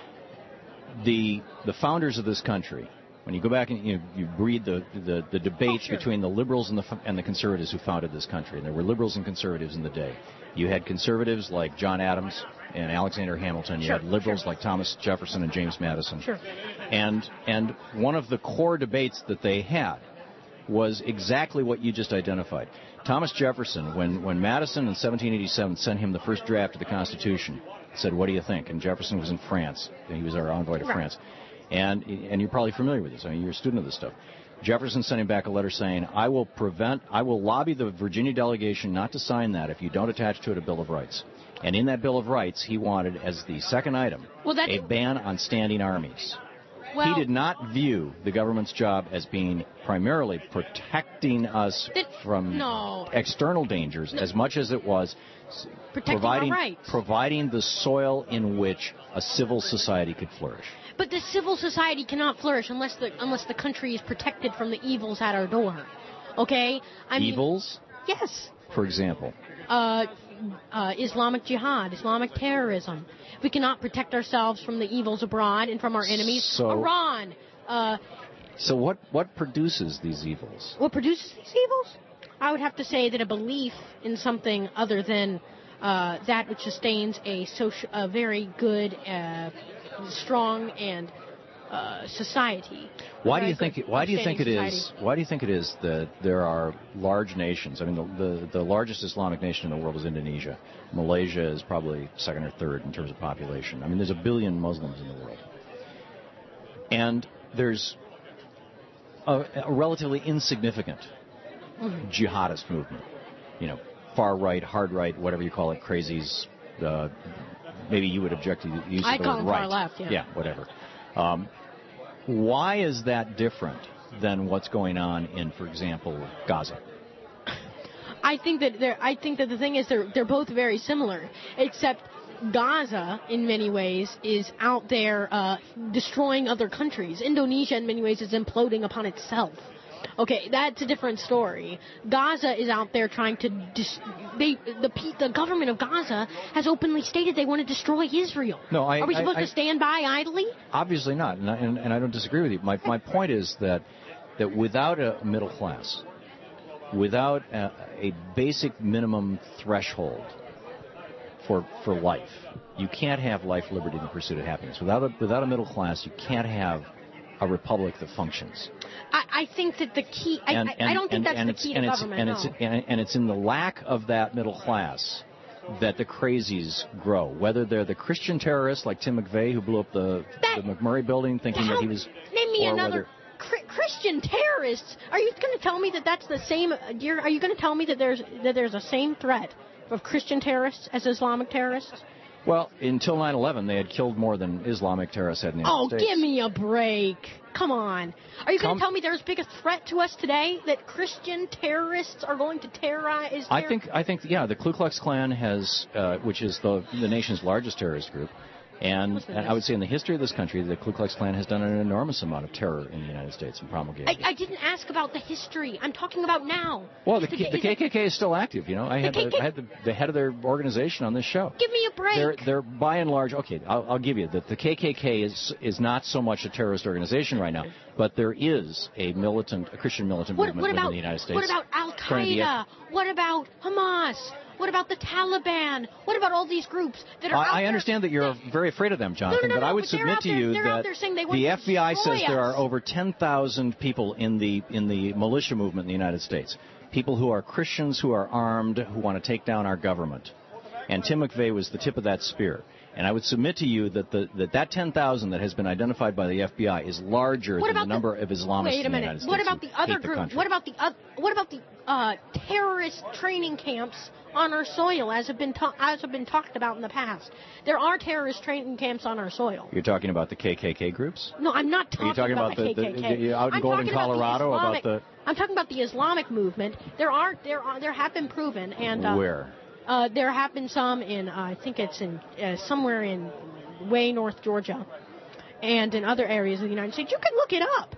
you. The founders of this country, when you go back and you read the debates between the liberals and the conservatives who founded this country, and there were liberals and conservatives in the day. You had conservatives like John Adams and Alexander Hamilton. You had liberals like Thomas Jefferson and James Madison. Sure. And one of the core debates that they had was exactly what you just identified. Thomas Jefferson, when Madison in 1787 sent him the first draft of the Constitution, said, "What do you think?" And Jefferson was in France. He was our envoy to France. And you're probably familiar with this. I mean, you're a student of this stuff. Jefferson sent him back a letter saying, I will lobby the Virginia delegation not to sign that if you don't attach to it a Bill of Rights. And in that Bill of Rights, he wanted, as the second item, a ban on standing armies. He did not view the government's job as being primarily protecting us from external dangers as much as it was providing the soil in which a civil society could flourish. But the civil society cannot flourish unless the country is protected from the evils at our door. Okay? Evils? Yes. For example? Islamic jihad, Islamic terrorism. We cannot protect ourselves from the evils abroad and from our enemies. Iran. So what produces these evils? What produces these evils? I would have to say that a belief in something other than that which sustains a very good, strong and society. Why do you think it is that there are large nations? I mean, the largest Islamic nation in the world is Indonesia. Malaysia is probably second or third in terms of population. I mean, there's 1 billion Muslims in the world, and there's a relatively insignificant jihadist movement. Far right, hard right, whatever you call it, crazies. Maybe you would object to the use of the word right. Far left, yeah. Yeah, whatever. Why is that different than what's going on in, for example, Gaza? I think that the thing is they're both very similar, except Gaza, in many ways, is out there destroying other countries. Indonesia, in many ways, is imploding upon itself. Okay, that's a different story. Gaza is out there trying to... the government of Gaza has openly stated they want to destroy Israel. No, Are we supposed to stand by idly? Obviously not, and I don't disagree with you. My point is that without a middle class, without a basic minimum threshold for life. You can't have life, liberty, and the pursuit of happiness. Without a middle class, you can't have a republic that functions. I think that the key. I don't think that's the key to government. And it's in the lack of that middle class that the crazies grow. Whether they're the Christian terrorists like Tim McVeigh, who blew up the McMurray building, thinking that he was. Name me another Christian terrorists. Are you going to tell me that that's the same? Are you going to tell me that there's a same threat of Christian terrorists as Islamic terrorists? Well, until 9/11, they had killed more than Islamic terrorists had in the United States. Oh, give me a break. Come on. Are you going to tell me there's a bigger threat to us today that Christian terrorists are going to terrorize? I think, the Ku Klux Klan has, which is the nation's largest terrorist group, and I would say in the history of this country, the Ku Klux Klan has done an enormous amount of terror in the United States and promulgated. I didn't ask about the history. I'm talking about now. Well, the KKK is still active. I had the head of their organization on this show. Give me a break. They're by and large, okay, I'll give you that the KKK is not so much a terrorist organization right now, but there is a Christian militant movement within the United States. What about Al-Qaeda? What about Hamas? What about the Taliban? What about all these groups that are out there? I understand that you're very afraid of them, Jonathan, but I would submit to you that the FBI says there are over 10,000 people in the militia movement in the United States. People who are Christians, who are armed, who want to take down our government. And Tim McVeigh was the tip of that spear. And I would submit to you that that 10,000 that has been identified by the FBI is larger than the number of Islamists in the United States. What about the other group? What about the terrorist training camps on our soil, as have been talked about in the past? There are terrorist training camps on our soil. You're talking about the KKK groups? No, I'm not talking about the KKK. Out in Golden, Colorado, I'm talking about the Islamic movement. There have been proven, and where? There have been some in, I think it's in somewhere in way north Georgia, and in other areas of the United States. You can look it up.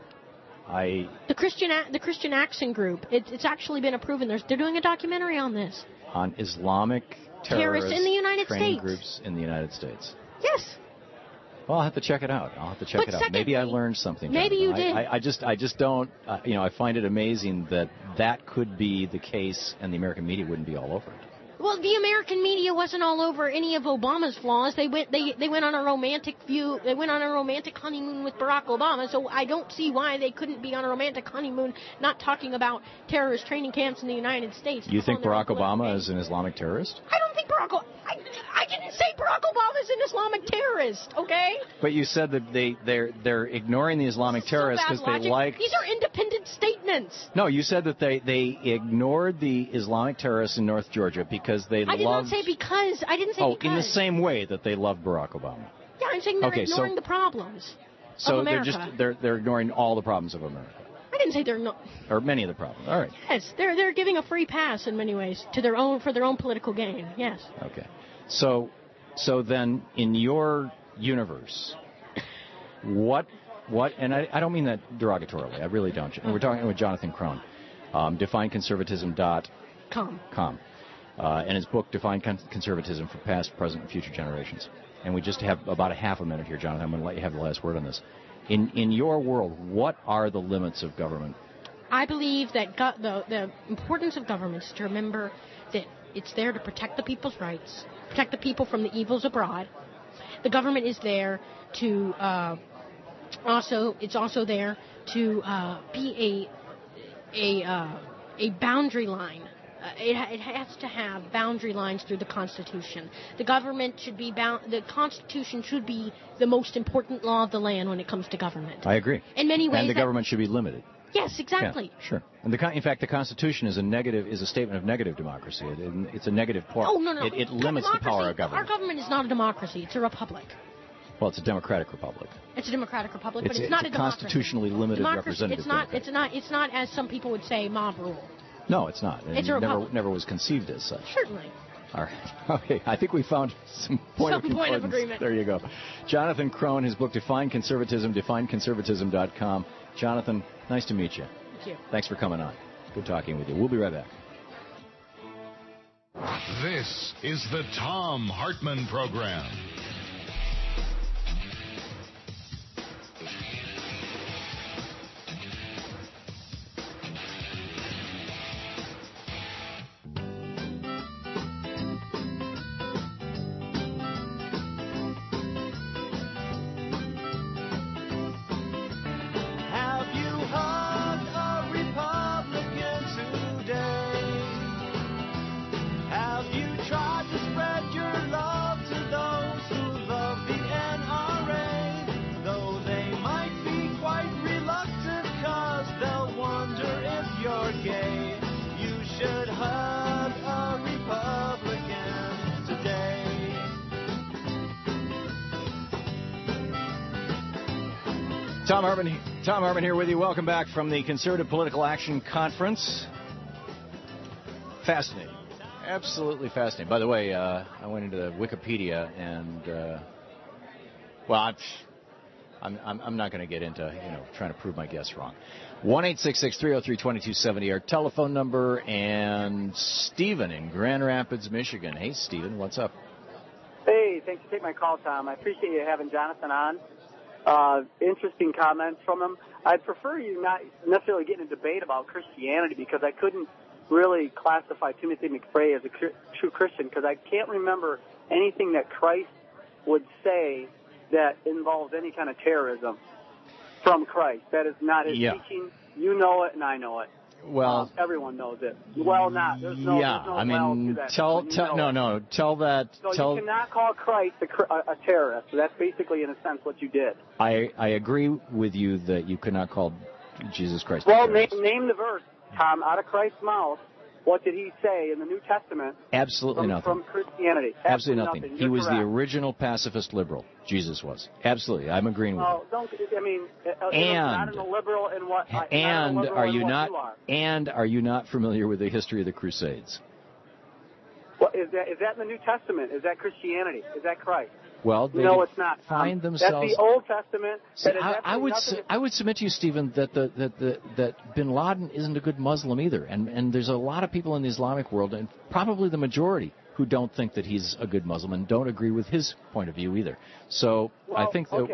The Christian Action Group. It's actually been proven. They're doing a documentary on this. On Islamic terrorists in the United training States. Groups in the United States. Yes. Well, I'll have to check it out. Maybe I learned something. Maybe you did. I just don't. I find it amazing that could be the case, and the American media wouldn't be all over it. Well, the American media wasn't all over any of Obama's flaws. They went on a romantic view. They went on a romantic honeymoon with Barack Obama. So I don't see why they couldn't be on a romantic honeymoon, not talking about terrorist training camps in the United States. You think Barack Obama is an Islamic terrorist? I don't think I didn't say Barack Obama is an Islamic terrorist. Okay. But you said that they're ignoring the Islamic terrorists because they like. These are independent statements. No, you said that they ignored the Islamic terrorists in North Georgia because they loved. I did not say because. I didn't say because. Oh, in the same way that they loved Barack Obama. Yeah, I'm saying they're ignoring the problems. So of America. they're ignoring all the problems of America. I didn't say they're not. Or many of the problems. All right. Yes, they're giving a free pass in many ways for their own political gain. Yes. Okay. So then, in your universe, what, and I don't mean that derogatorily, I really don't. And we're talking with Jonathan Krohn, defineconservatism.com, and his book, Define Conservatism for Past, Present, and Future Generations. And we just have about a half a minute here, Jonathan. I'm going to let you have the last word on this. In your world, what are the limits of government? I believe that the importance of government is to remember that it's there to protect the people's rights, protect the people from the evils abroad. The government is there to it's also there to be a boundary line. It has to have boundary lines through the Constitution. The government should be the Constitution should be the most important law of the land when it comes to government. I agree. In many ways, and the government should be limited. Yes, exactly. Yeah, sure. And in fact, the Constitution is a statement of negative democracy. It's a negative part. Oh, no. It limits the power of government. Our government is not a democracy. It's a republic. Well, it's a democratic republic. It's a democratic republic, but it's not a democracy. Constitutionally limited representative democracy. It's not, as some people would say, mob rule. No, it's not. It's a republic. Never was conceived as such. Certainly. All right. Okay. I think we found some point of agreement. There you go. Jonathan Krohn, his book, Define Conservatism, defineconservatism.com. Jonathan, nice to meet you. Thank you. Thanks for coming on. Good talking with you. We'll be right back. This is the Thom Hartmann Program. Tom Hartman here with you. Welcome back from the Conservative Political Action Conference. Fascinating. Absolutely fascinating. By the way, I went into Wikipedia and, I'm not going to get into, trying to prove my guess wrong. 1-866-303-2270, our telephone number, and Stephen in Grand Rapids, Michigan. Hey, Stephen, what's up? Hey, thanks for taking my call, Tom. I appreciate you having Jonathan on. Interesting comments from him. I'd prefer you not necessarily get in a debate about Christianity because I couldn't really classify Timothy McVeigh as a true Christian because I can't remember anything that Christ would say that involves any kind of terrorism from Christ. That is not his teaching. You know it, and I know it. Well, everyone knows it. Well, not. There's no to that. Tell that. So you cannot call Christ a terrorist. So that's basically, in a sense, what you did. I agree with you that you could not call Jesus Christ. Well, name the verse, Tom, out of Christ's mouth. What did he say in the New Testament? Absolutely nothing. From Christianity. Absolutely nothing. He was the original pacifist liberal. Jesus was. Absolutely. I'm agreeing with you. Not a liberal in what? Are you not familiar with the history of the Crusades? Well, is that in the New Testament? Is that Christianity? Is that Christ? Well, they no, it's not. Find themselves. That's the Old Testament. I would submit to you, Stephen, that that Bin Laden isn't a good Muslim either, and there's a lot of people in the Islamic world, and probably the majority, who don't think that he's a good Muslim and don't agree with his point of view either. So I think that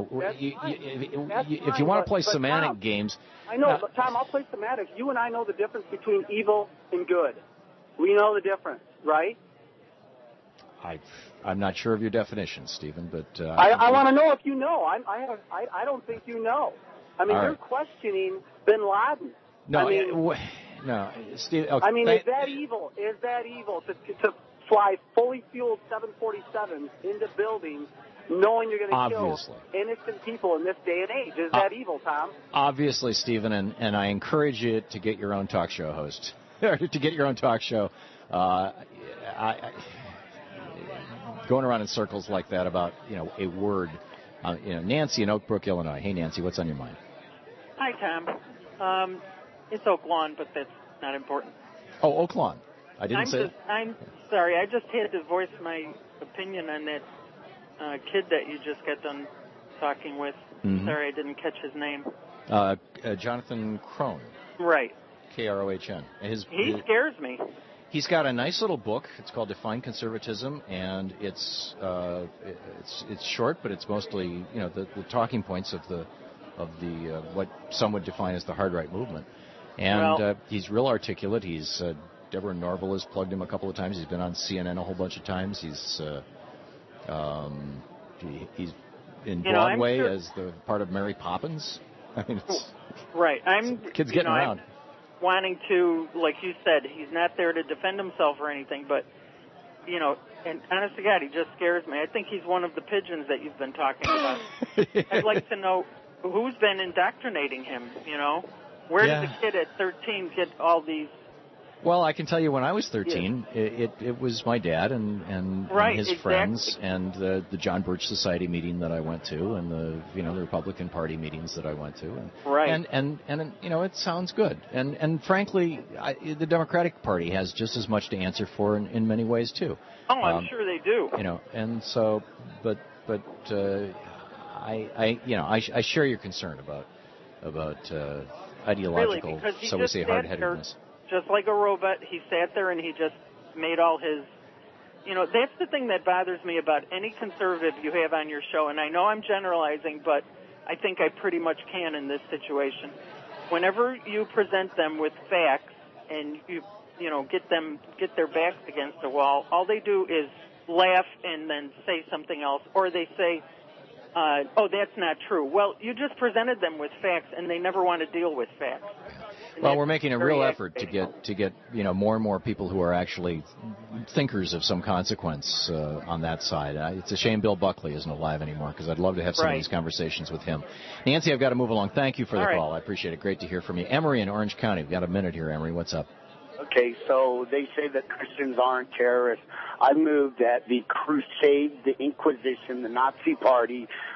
if you want to play semantic games, I know, but Tom, I'll play semantics. You and I know the difference between evil and good. We know the difference, right? I'm not sure of your definition, Stephen, but I want to know if you know. I don't think you know. I mean, you're questioning Bin Laden. No, Steve. Okay, is that evil? Is that evil to fly fully fueled 747s into buildings, knowing you're going to kill innocent people in this day and age? Is that evil, Tom? Obviously, Stephen, and I encourage you to get your own talk show host, or to get your own talk show. Going around in circles like that about a word. Nancy in Oak Brook, Illinois. Hey, Nancy, what's on your mind? Hi, Tom. It's Oak Lawn, but that's not important. Oh, Oak Lawn. I didn't say that. I'm sorry. I just had to voice my opinion on that kid that you just got done talking with. Mm-hmm. Sorry, I didn't catch his name. Jonathan Krohn. Right. K-R-O-H-N. He scares me. He's got a nice little book. It's called Define Conservatism, and it's short, but it's mostly the talking points of the what some would define as the hard right movement. And he's real articulate. He's Deborah Norville has plugged him a couple of times. He's been on CNN a whole bunch of times. He's in Broadway as the part of Mary Poppins. I mean, it's right. Kids getting around. Wanting to, like you said, he's not there to defend himself or anything, but, and honest to God, he just scares me. I think he's one of the pigeons that you've been talking about. I'd like to know who's been indoctrinating him, Where did the kid at 13 get all these? Well, I can tell you when I was 13, it was my dad and his friends and the John Birch Society meeting that I went to and the Republican Party meetings that I went to. And it sounds good. And frankly, the Democratic Party has just as much to answer for in many ways too. Oh, I'm sure they do. And so, but I share your concern about ideological, really, so we say hard-headedness. Just like a robot, he sat there and he just made all his, that's the thing that bothers me about any conservative you have on your show, and I know I'm generalizing, but I think I pretty much can in this situation. Whenever you present them with facts and you get their backs against the wall, all they do is laugh and then say something else, or they say, oh, that's not true. Well, you just presented them with facts, and they never want to deal with facts. Well, we're making a real effort to get more and more people who are actually thinkers of some consequence on that side. It's a shame Bill Buckley isn't alive anymore because I'd love to have some of these conversations with him. Nancy, I've got to move along. Thank you for the call. I appreciate it. Great to hear from you. Emory in Orange County. We've got a minute here, Emory. What's up? Okay, so they say that Christians aren't terrorists. I moved at the Crusade, the Inquisition, the Nazi Party,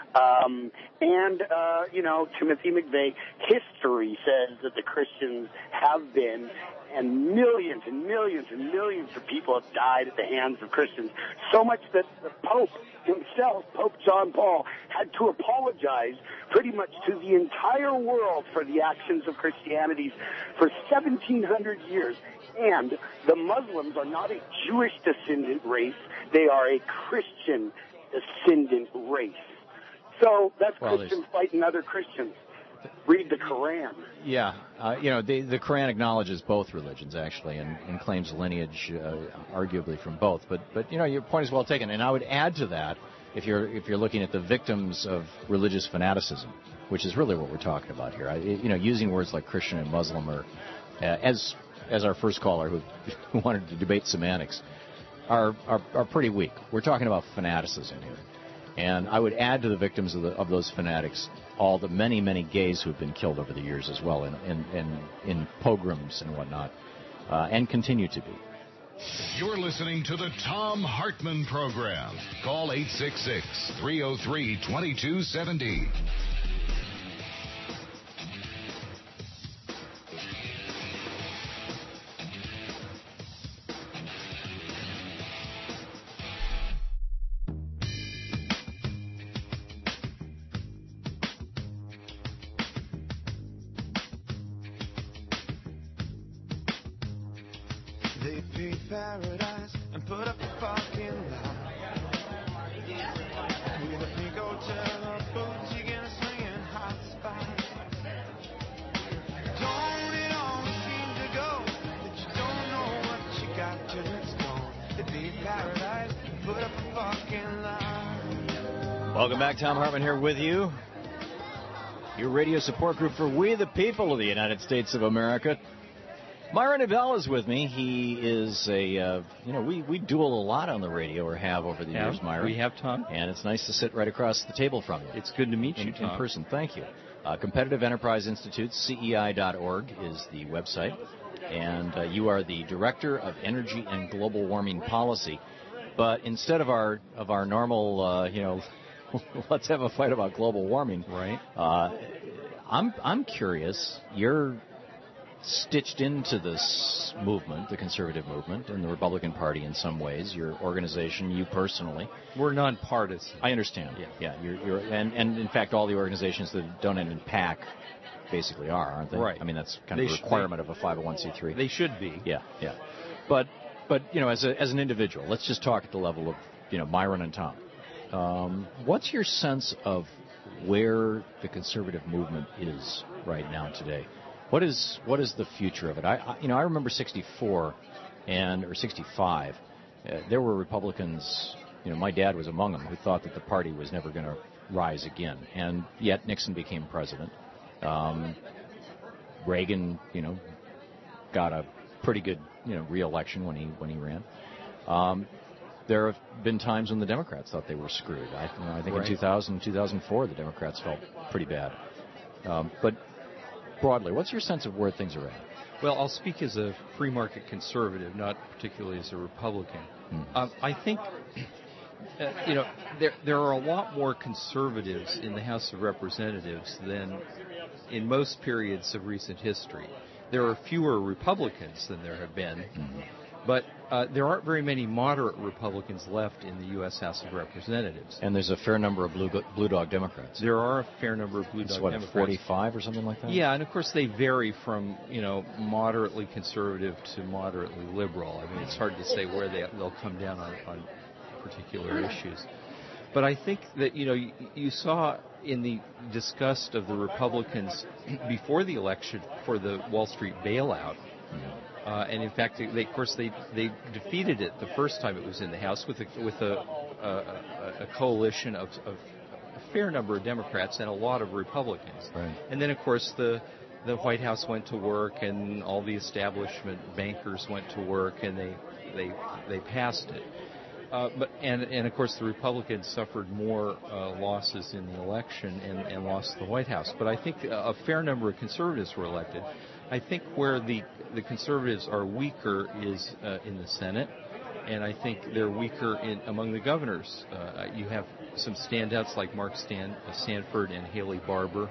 Timothy McVeigh, history says that the Christians have been, and millions and millions and millions of people have died at the hands of Christians, so much that the Pope himself, Pope John Paul, had to apologize pretty much to the entire world for the actions of Christianity for 1,700 years. And the Muslims are not a Jewish descendant race, they are a Christian descendant race. So that's Christians fighting other Christians. Read the Quran. Yeah. The Quran acknowledges both religions, actually, and claims lineage, arguably, from both. But your point is well taken. And I would add to that, if you're looking at the victims of religious fanaticism, which is really what we're talking about here. Using words like Christian and Muslim, or as our first caller who wanted to debate semantics, are pretty weak. We're talking about fanaticism here. And I would add to the victims of those fanatics all the many, many gays who have been killed over the years as well in pogroms and whatnot, and continue to be. You're listening to the Thom Hartmann Program. Call 866-303-2270. Paradise and put up a fucking lie. With a pink hotel, boots, you get a swinging hot spot. Don't it always seem to go that you don't know what you got till it's gone? The big paradise, put up a fucking lie. Welcome back, Thom Hartmann here with you. Your radio support group for We the People of the United States of America. Myron Abell is with me. He is we duel a lot on the radio, or have over the years, Myron. We have, Tom. And it's nice to sit right across the table from you. It's good to meet you, Tom. In person. Thank you. Competitive Enterprise Institute, CEI.org is the website. And you are the Director of Energy and Global Warming Policy. But instead of our normal, let's have a fight about global warming. Right. I'm curious. You're stitched into this movement, the conservative movement, and the Republican Party in some ways. Your organization, you personally. We're nonpartisan. I understand. Yeah. You're and in fact, all the organizations that don't end in PAC basically are, aren't they? Right. I mean, that's kind of a requirement of a 501c3. They should be. Yeah. But as an individual, let's just talk at the level of Myron and Tom. What's your sense of where the conservative movement is right now today? What is the future of it? I remember 64 or 65. There were Republicans. My dad was among them, who thought that the party was never going to rise again, and yet Nixon became president. Reagan, got a pretty good re-election when he ran. There have been times when the Democrats thought they were screwed. I think in 2000, 2004, the Democrats felt pretty bad. But broadly, what's your sense of where things are at? Well, I'll speak as a free market conservative, not particularly as a Republican. I think, there are a lot more conservatives in the House of Representatives than in most periods of recent history. There are fewer Republicans than there have been, but there aren't very many moderate Republicans left in the U.S. House of Representatives. And there's a fair number of blue dog Democrats. There are a fair number of blue dog Democrats. 45 or something like that? Yeah, and of course they vary from, moderately conservative to moderately liberal. I mean, it's hard to say where they'll come down on particular issues. But I think that, you saw in the disgust of the Republicans before the election for the Wall Street bailout, and in fact, they defeated it the first time it was in the House with a coalition of a fair number of Democrats and a lot of Republicans. Right. And then, of course, the White House went to work, and all the establishment bankers went to work, and they passed it. But of course, the Republicans suffered more losses in the election and lost the White House. But I think a fair number of conservatives were elected. I think where the conservatives are weaker is in the Senate, and I think they're weaker among the governors. You have some standouts like Mark Sanford and Haley Barbour,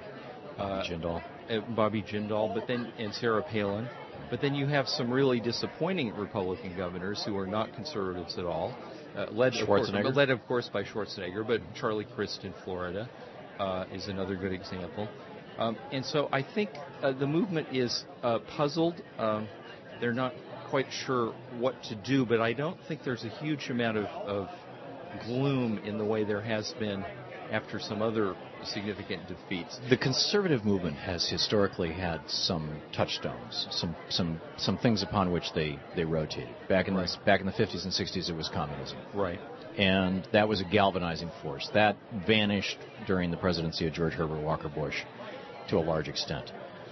Bobby Jindal, and Sarah Palin. But then you have some really disappointing Republican governors who are not conservatives at all, led of course by Schwarzenegger, but Charlie Crist in Florida is another good example. And so I think the movement is puzzled. They're not quite sure what to do, but I don't think there's a huge amount of gloom in the way there has been after some other significant defeats. The conservative movement has historically had some touchstones, some things upon which they rotated. Back in the 50s and 60s, it was communism. Right. And that was a galvanizing force. That vanished during the presidency of George Herbert Walker Bush to a large extent.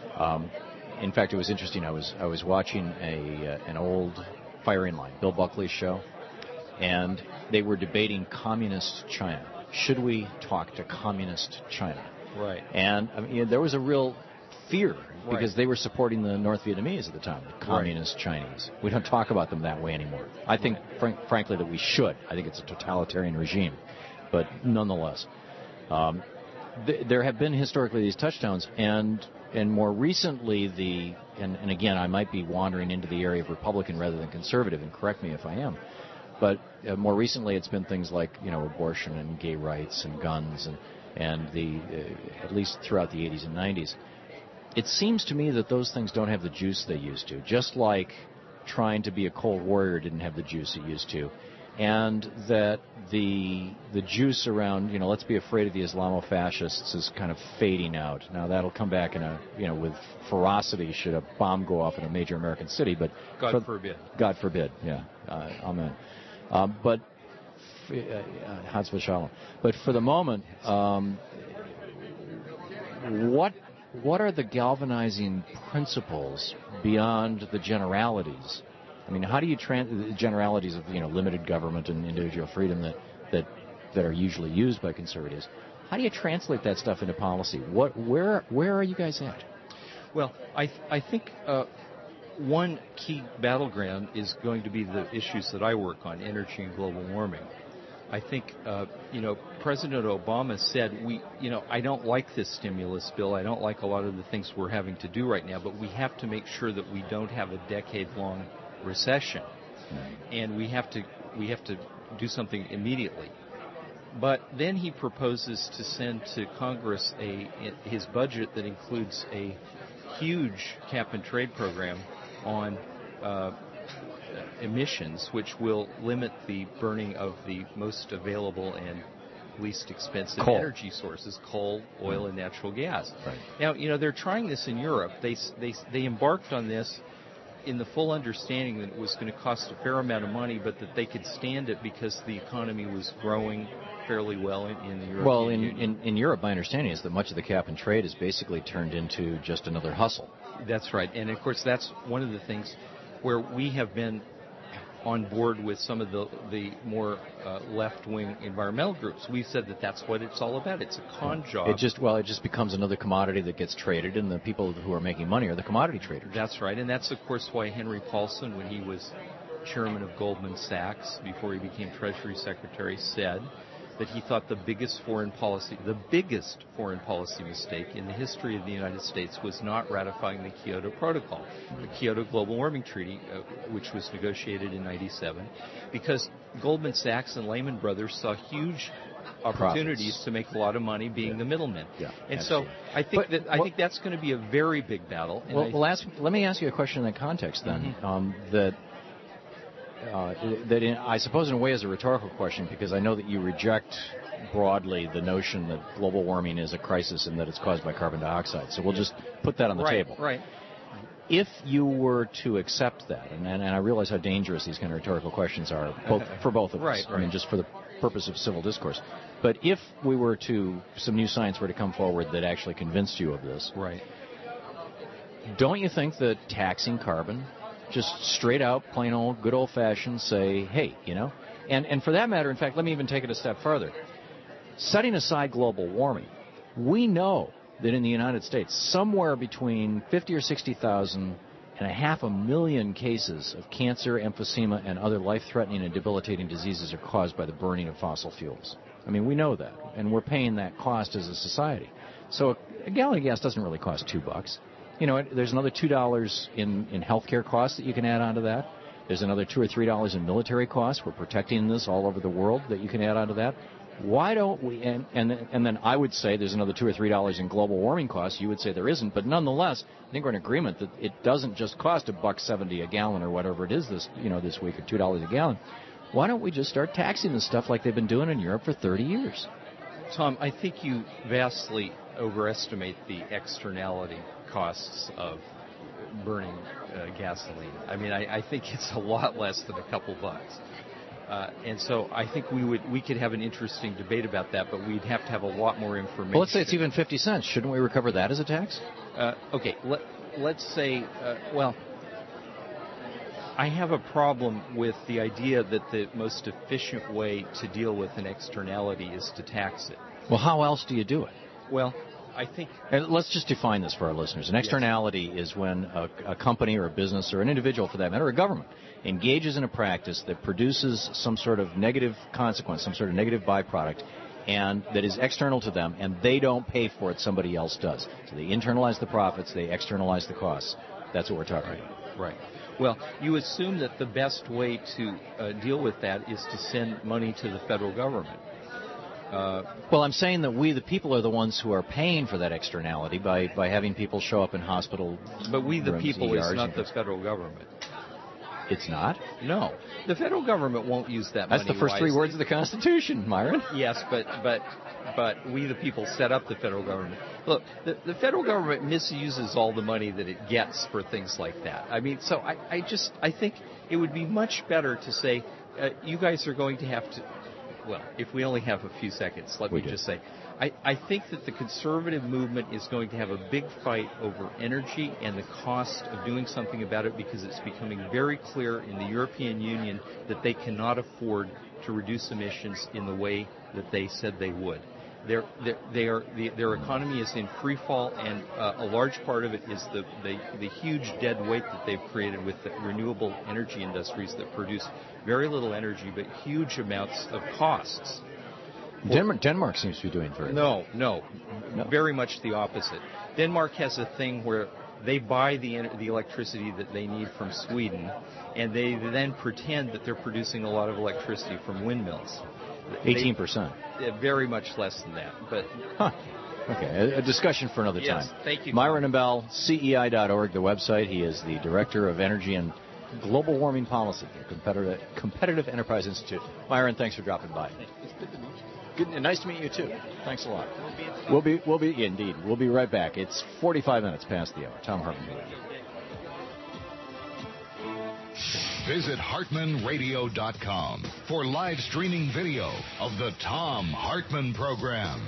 In fact, it was interesting. I was watching an old Firing Line, Bill Buckley's show, and they were debating communist China. Should we talk to communist China? Right. And there was a real fear because they were supporting the North Vietnamese at the time, the communist Chinese. We don't talk about them that way anymore. I think, frankly, that we should. I think it's a totalitarian regime, but nonetheless, there have been historically these touchdowns, and more recently and again, I might be wandering into the area of Republican rather than conservative, and correct me if I am. But more recently, it's been things like abortion and gay rights and guns and the at least throughout the 80s and 90s. It seems to me that those things don't have the juice they used to. Just like trying to be a cold warrior didn't have the juice it used to, and that the juice around let's be afraid of the Islamofascists is kind of fading out. Now that'll come back with ferocity should a bomb go off in a major American city, but God forbid. God forbid. Yeah, amen. But Haz v'shalom. But for the moment, what are the galvanizing principles beyond the generalities? I mean, how do you the generalities of limited government and individual freedom that are usually used by conservatives? How do you translate that stuff into policy? Where are you guys at? Well, I think one key battleground is going to be the issues that I work on, energy and global warming. I think, President Obama said, I don't like this stimulus bill. I don't like a lot of the things we're having to do right now, but we have to make sure that we don't have a decade-long recession, and we have to do something immediately. But then he proposes to send to Congress his budget that includes a huge cap-and-trade program on emissions, which will limit the burning of the most available and least expensive energy sources, coal, oil, and natural gas. Right. Now, they're trying this in Europe. They embarked on this in the full understanding that it was going to cost a fair amount of money, but that they could stand it because the economy was growing fairly well in the European Union. In Europe, my understanding is that much of the cap and trade is basically turned into just another hustle. That's right. And, of course, that's one of the things where we have been on board with some of the more left-wing environmental groups. We've said that that's what it's all about. It's a con job. It just becomes another commodity that gets traded, and the people who are making money are the commodity traders. That's right. And that's, of course, why Henry Paulson, when he was chairman of Goldman Sachs, before he became Treasury Secretary, said that he thought the biggest foreign policy mistake in the history of the United States was not ratifying the Kyoto Protocol, the Kyoto Global Warming Treaty, which was negotiated in '97, because Goldman Sachs and Lehman Brothers saw huge opportunities to make a lot of money being the middlemen. Yeah, and so I think that's going to be a very big battle. And let me ask you a question in that context then. I suppose in a way is a rhetorical question, because I know that you reject broadly the notion that global warming is a crisis and that it's caused by carbon dioxide. So we'll just put that on the table. Right. If you were to accept that, and I realize how dangerous these kind of rhetorical questions are for both of us. I mean, just for the purpose of civil discourse. But if some new science were to come forward that actually convinced you of this, right? Don't you think that taxing carbon, just straight out, plain old, good old-fashioned, say, hey, and for that matter, in fact, let me even take it a step further. Setting aside global warming, we know that in the United States, somewhere between 50 or 60,000 and 500,000 cases of cancer, emphysema, and other life-threatening and debilitating diseases are caused by the burning of fossil fuels. I mean, we know that, and we're paying that cost as a society. So a gallon of gas doesn't really cost $2. You know, there's another $2 in healthcare costs that you can add onto that. There's another $2 or $3 in military costs. We're protecting this all over the world that you can add onto that. Why don't we, and then I would say there's another $2 or $3 in global warming costs. You would say there isn't, but nonetheless, I think we're in agreement that it doesn't just cost $1.70 a gallon or whatever it is this week, or $2 a gallon. Why don't we just start taxing this stuff like they've been doing in Europe for 30 years? Tom, I think you vastly overestimate the externality costs of burning gasoline. I mean, I think it's a lot less than a couple bucks. And so I think we could have an interesting debate about that, but we'd have to have a lot more information. Well, let's say it's even 50 cents. Shouldn't we recover that as a tax? Okay, let's say, I have a problem with the idea that the most efficient way to deal with an externality is to tax it. Well, how else do you do it? Well, I think... And let's just define this for our listeners. An externality is when a company or a business or an individual, for that matter, a government, engages in a practice that produces some sort of negative consequence, some sort of negative byproduct, and that is external to them, and they don't pay for it, somebody else does. So they internalize the profits, they externalize the costs. That's what we're talking about. Right. Well, you assume that the best way to deal with that is to send money to the federal government. Well, I'm saying that we, the people, are the ones who are paying for that externality by having people show up in hospital. But we, the rooms, people, ERs, is not the federal government. It's not? No. The federal government won't use that money. That's the first 3 words of the Constitution, Myron. Yes, but we, the people, set up the federal government. Look, the federal government misuses all the money that it gets for things like that. I mean, so I think it would be much better to say, you guys are going to have to... Well, if we only have a few seconds, let me just say, I think that the conservative movement is going to have a big fight over energy and the cost of doing something about it, because it's becoming very clear in the European Union that they cannot afford to reduce emissions in the way that they said they would. Their economy is in free fall, and a large part of it is the huge dead weight that they've created with the renewable energy industries that produce very little energy but huge amounts of costs. Denmark seems to be doing very well. No, very much the opposite. Denmark has a thing where they buy the electricity that they need from Sweden, and they then pretend that they're producing a lot of electricity from windmills. 18%. Very much less than that, but... Okay, a discussion for another time. Yes, thank you. Myron Abell, CEI.org, the website. He is the Director of Energy and Global Warming Policy at the Competitive Enterprise Institute. Myron, thanks for dropping by. It's good to meet you. Good, and nice to meet you, too. Thanks a lot. We'll be right back. It's 45 minutes past the hour. Tom Hartman. Visit HartmanRadio.com for live streaming video of the Tom Hartman Program.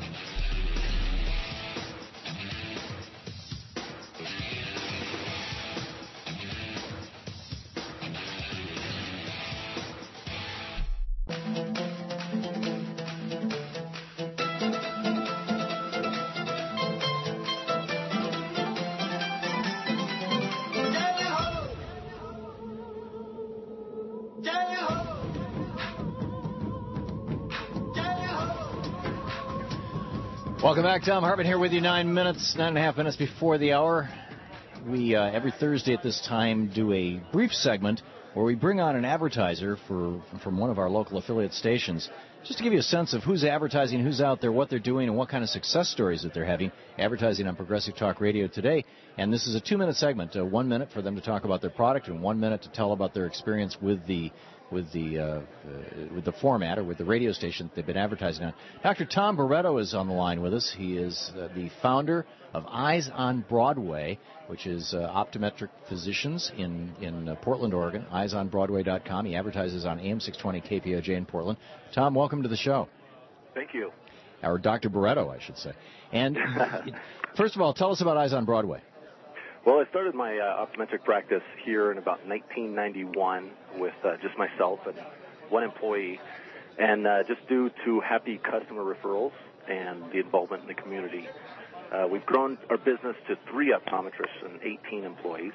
Welcome back. Tom Hartman here with you. 9.5 minutes before the hour. We, every Thursday at this time, do a brief segment where we bring on an advertiser from one of our local affiliate stations, just to give you a sense of who's advertising, who's out there, what they're doing, and what kind of success stories that they're having advertising on Progressive Talk Radio today. And this is a 2-minute segment, 1 minute for them to talk about their product and 1 minute to tell about their experience with the format or with the radio station that they've been advertising on. Dr. Tom Barreto is on the line with us. He is the founder of Eyes on Broadway, which is optometric physicians in Portland, Oregon. EyesOnBroadway.com. He advertises on AM 620 KPOJ in Portland. Tom, welcome to the show. Thank you. Or Dr. Barreto, I should say. And first of all, tell us about Eyes on Broadway. Well, I started my optometric practice here in about 1991 with just myself and one employee, and just due to happy customer referrals and the involvement in the community, we've grown our business to 3 optometrists and 18 employees.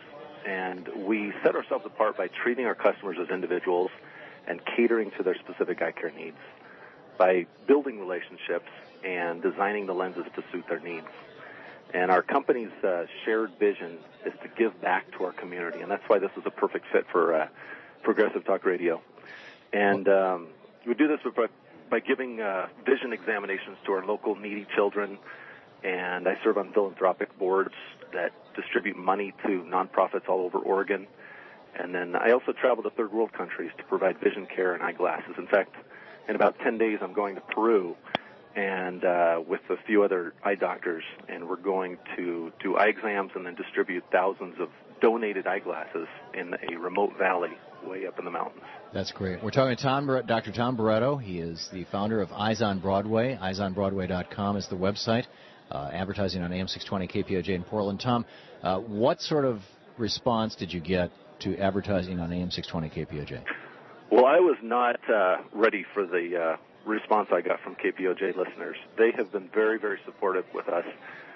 And we set ourselves apart by treating our customers as individuals and catering to their specific eye care needs, by building relationships and designing the lenses to suit their needs. And our company's shared vision is to give back to our community, and that's why this is a perfect fit for Progressive Talk Radio. And we do this by giving vision examinations to our local needy children, and I serve on philanthropic boards that distribute money to nonprofits all over Oregon. And then I also travel to third world countries to provide vision care and eyeglasses. In fact, in about 10 days, I'm going to Peru and with a few other eye doctors, and we're going to do eye exams and then distribute thousands of donated eyeglasses in a remote valley way up in the mountains. That's great. We're talking to Dr. Tom Barreto. He is the founder of Eyes on Broadway. EyesOnBroadway.com is the website. Advertising on AM 620 KPOJ in Portland. Tom, what sort of response did you get to advertising on AM 620 KPOJ? Well, I was not ready for the response I got from KPOJ listeners. They have been very, very supportive with us.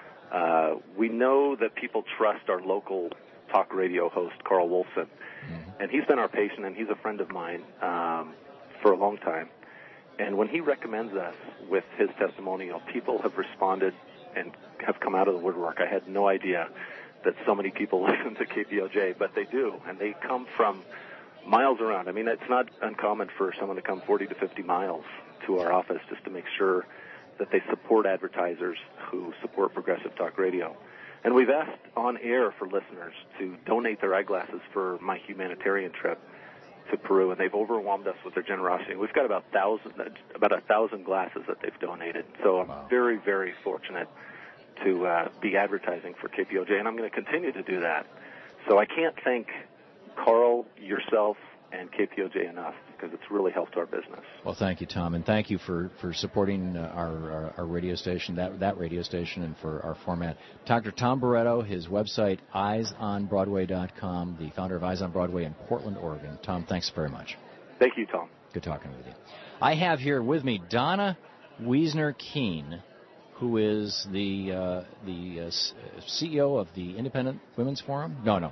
We know that people trust our local talk radio host, Carl Wolfson, and he's been our patient, and he's a friend of mine for a long time. And when he recommends us with his testimonial, people have responded and have come out of the woodwork. I had no idea that so many people listen to KPOJ, but they do, and they come from miles around. I mean, it's not uncommon for someone to come 40 to 50 miles to our office just to make sure that they support advertisers who support Progressive Talk Radio. And we've asked on air for listeners to donate their eyeglasses for my humanitarian trip to Peru, and they've overwhelmed us with their generosity. We've got about 1,000 glasses that they've donated. So I'm very, very fortunate to be advertising for KPOJ, and I'm going to continue to do that. So I can't thank Carl, yourself, and KPOJ enough, because it's really helped our business. Well, thank you, Tom, and thank you for supporting our radio station, that radio station, and for our format. Dr. Tom Barreto, his website, EyesOnBroadway.com, the founder of Eyes on Broadway in Portland, Oregon. Tom, thanks very much. Thank you, Tom. Good talking with you. I have here with me Donna Wiesner-Keene, who is the CEO of the Independent Women's Forum. No,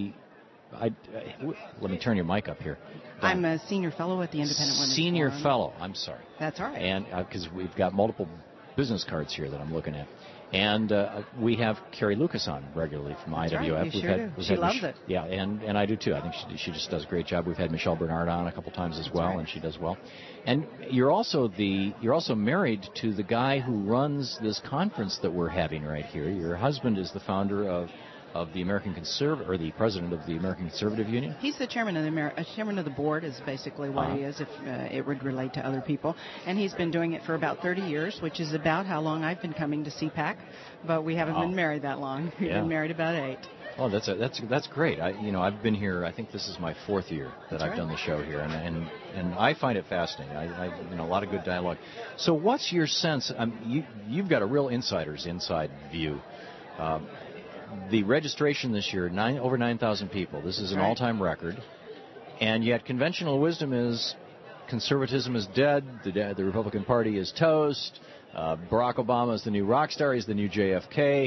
let me turn your mic up here. I'm a senior fellow at the Independent Women's Forum. Senior fellow, I'm sorry. That's all right. And because we've got multiple business cards here that I'm looking at. And we have Carrie Lucas on regularly from That's IWF. Right. You sure do. She loves it. Yeah, and I do too. I think she just does a great job. We've had Michelle Bernard on a couple times as well, and she does well. And you're also married to the guy who runs this conference that we're having right here. Your husband is the founder of the American Conservative, or the president of the American Conservative Union. He's the chairman of the board is basically what he is, if it would relate to other people. And he's been doing it for about 30 years, which is about how long I've been coming to CPAC. But we haven't been married that long. We've been married about 8. Oh, that's great. I've been here. I think this is my 4th year that I've done the show here, and I find it fascinating. A lot of good dialogue. So, what's your sense? You've got a real insider's inside view. The registration this year, over 9,000 people. This is an all-time record, and yet conventional wisdom is conservatism is dead. The Republican Party is toast. Barack Obama is the new rock star. He's the new JFK.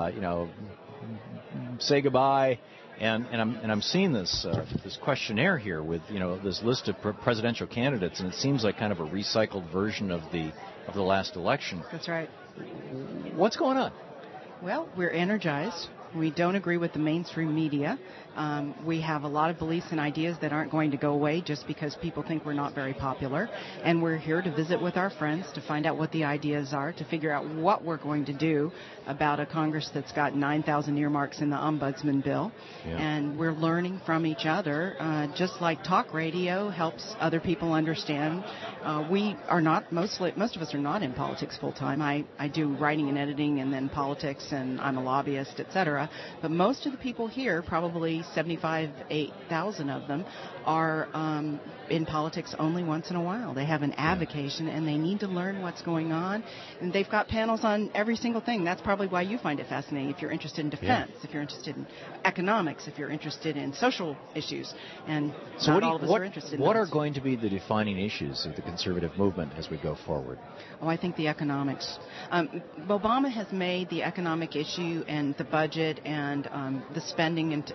Say goodbye. And I'm seeing this questionnaire here with this list of presidential candidates, and it seems like kind of a recycled version of the last election. That's right. What's going on? Well, we're energized. We don't agree with the mainstream media. We have a lot of beliefs and ideas that aren't going to go away just because people think we're not very popular. And we're here to visit with our friends to find out what the ideas are, to figure out what we're going to do about a Congress that's got 9,000 earmarks in the Ombudsman bill. Yeah. And we're learning from each other, just like talk radio helps other people understand. We are not, most of us are not in politics full time. I do writing and editing and then politics, and I'm a lobbyist, etc. But most of the people here, probably 8,000 of them, are in politics only once in a while. They have an avocation, and they need to learn what's going on. And they've got panels on every single thing. That's probably why you find it fascinating. If you're interested in defense, if you're interested in economics, if you're interested in social issues, and so not all of us are interested in what those. are going to be the defining issues of the conservative movement as we go forward? Oh, I think the economics. Obama has made the economic issue and the budget and the spending and what we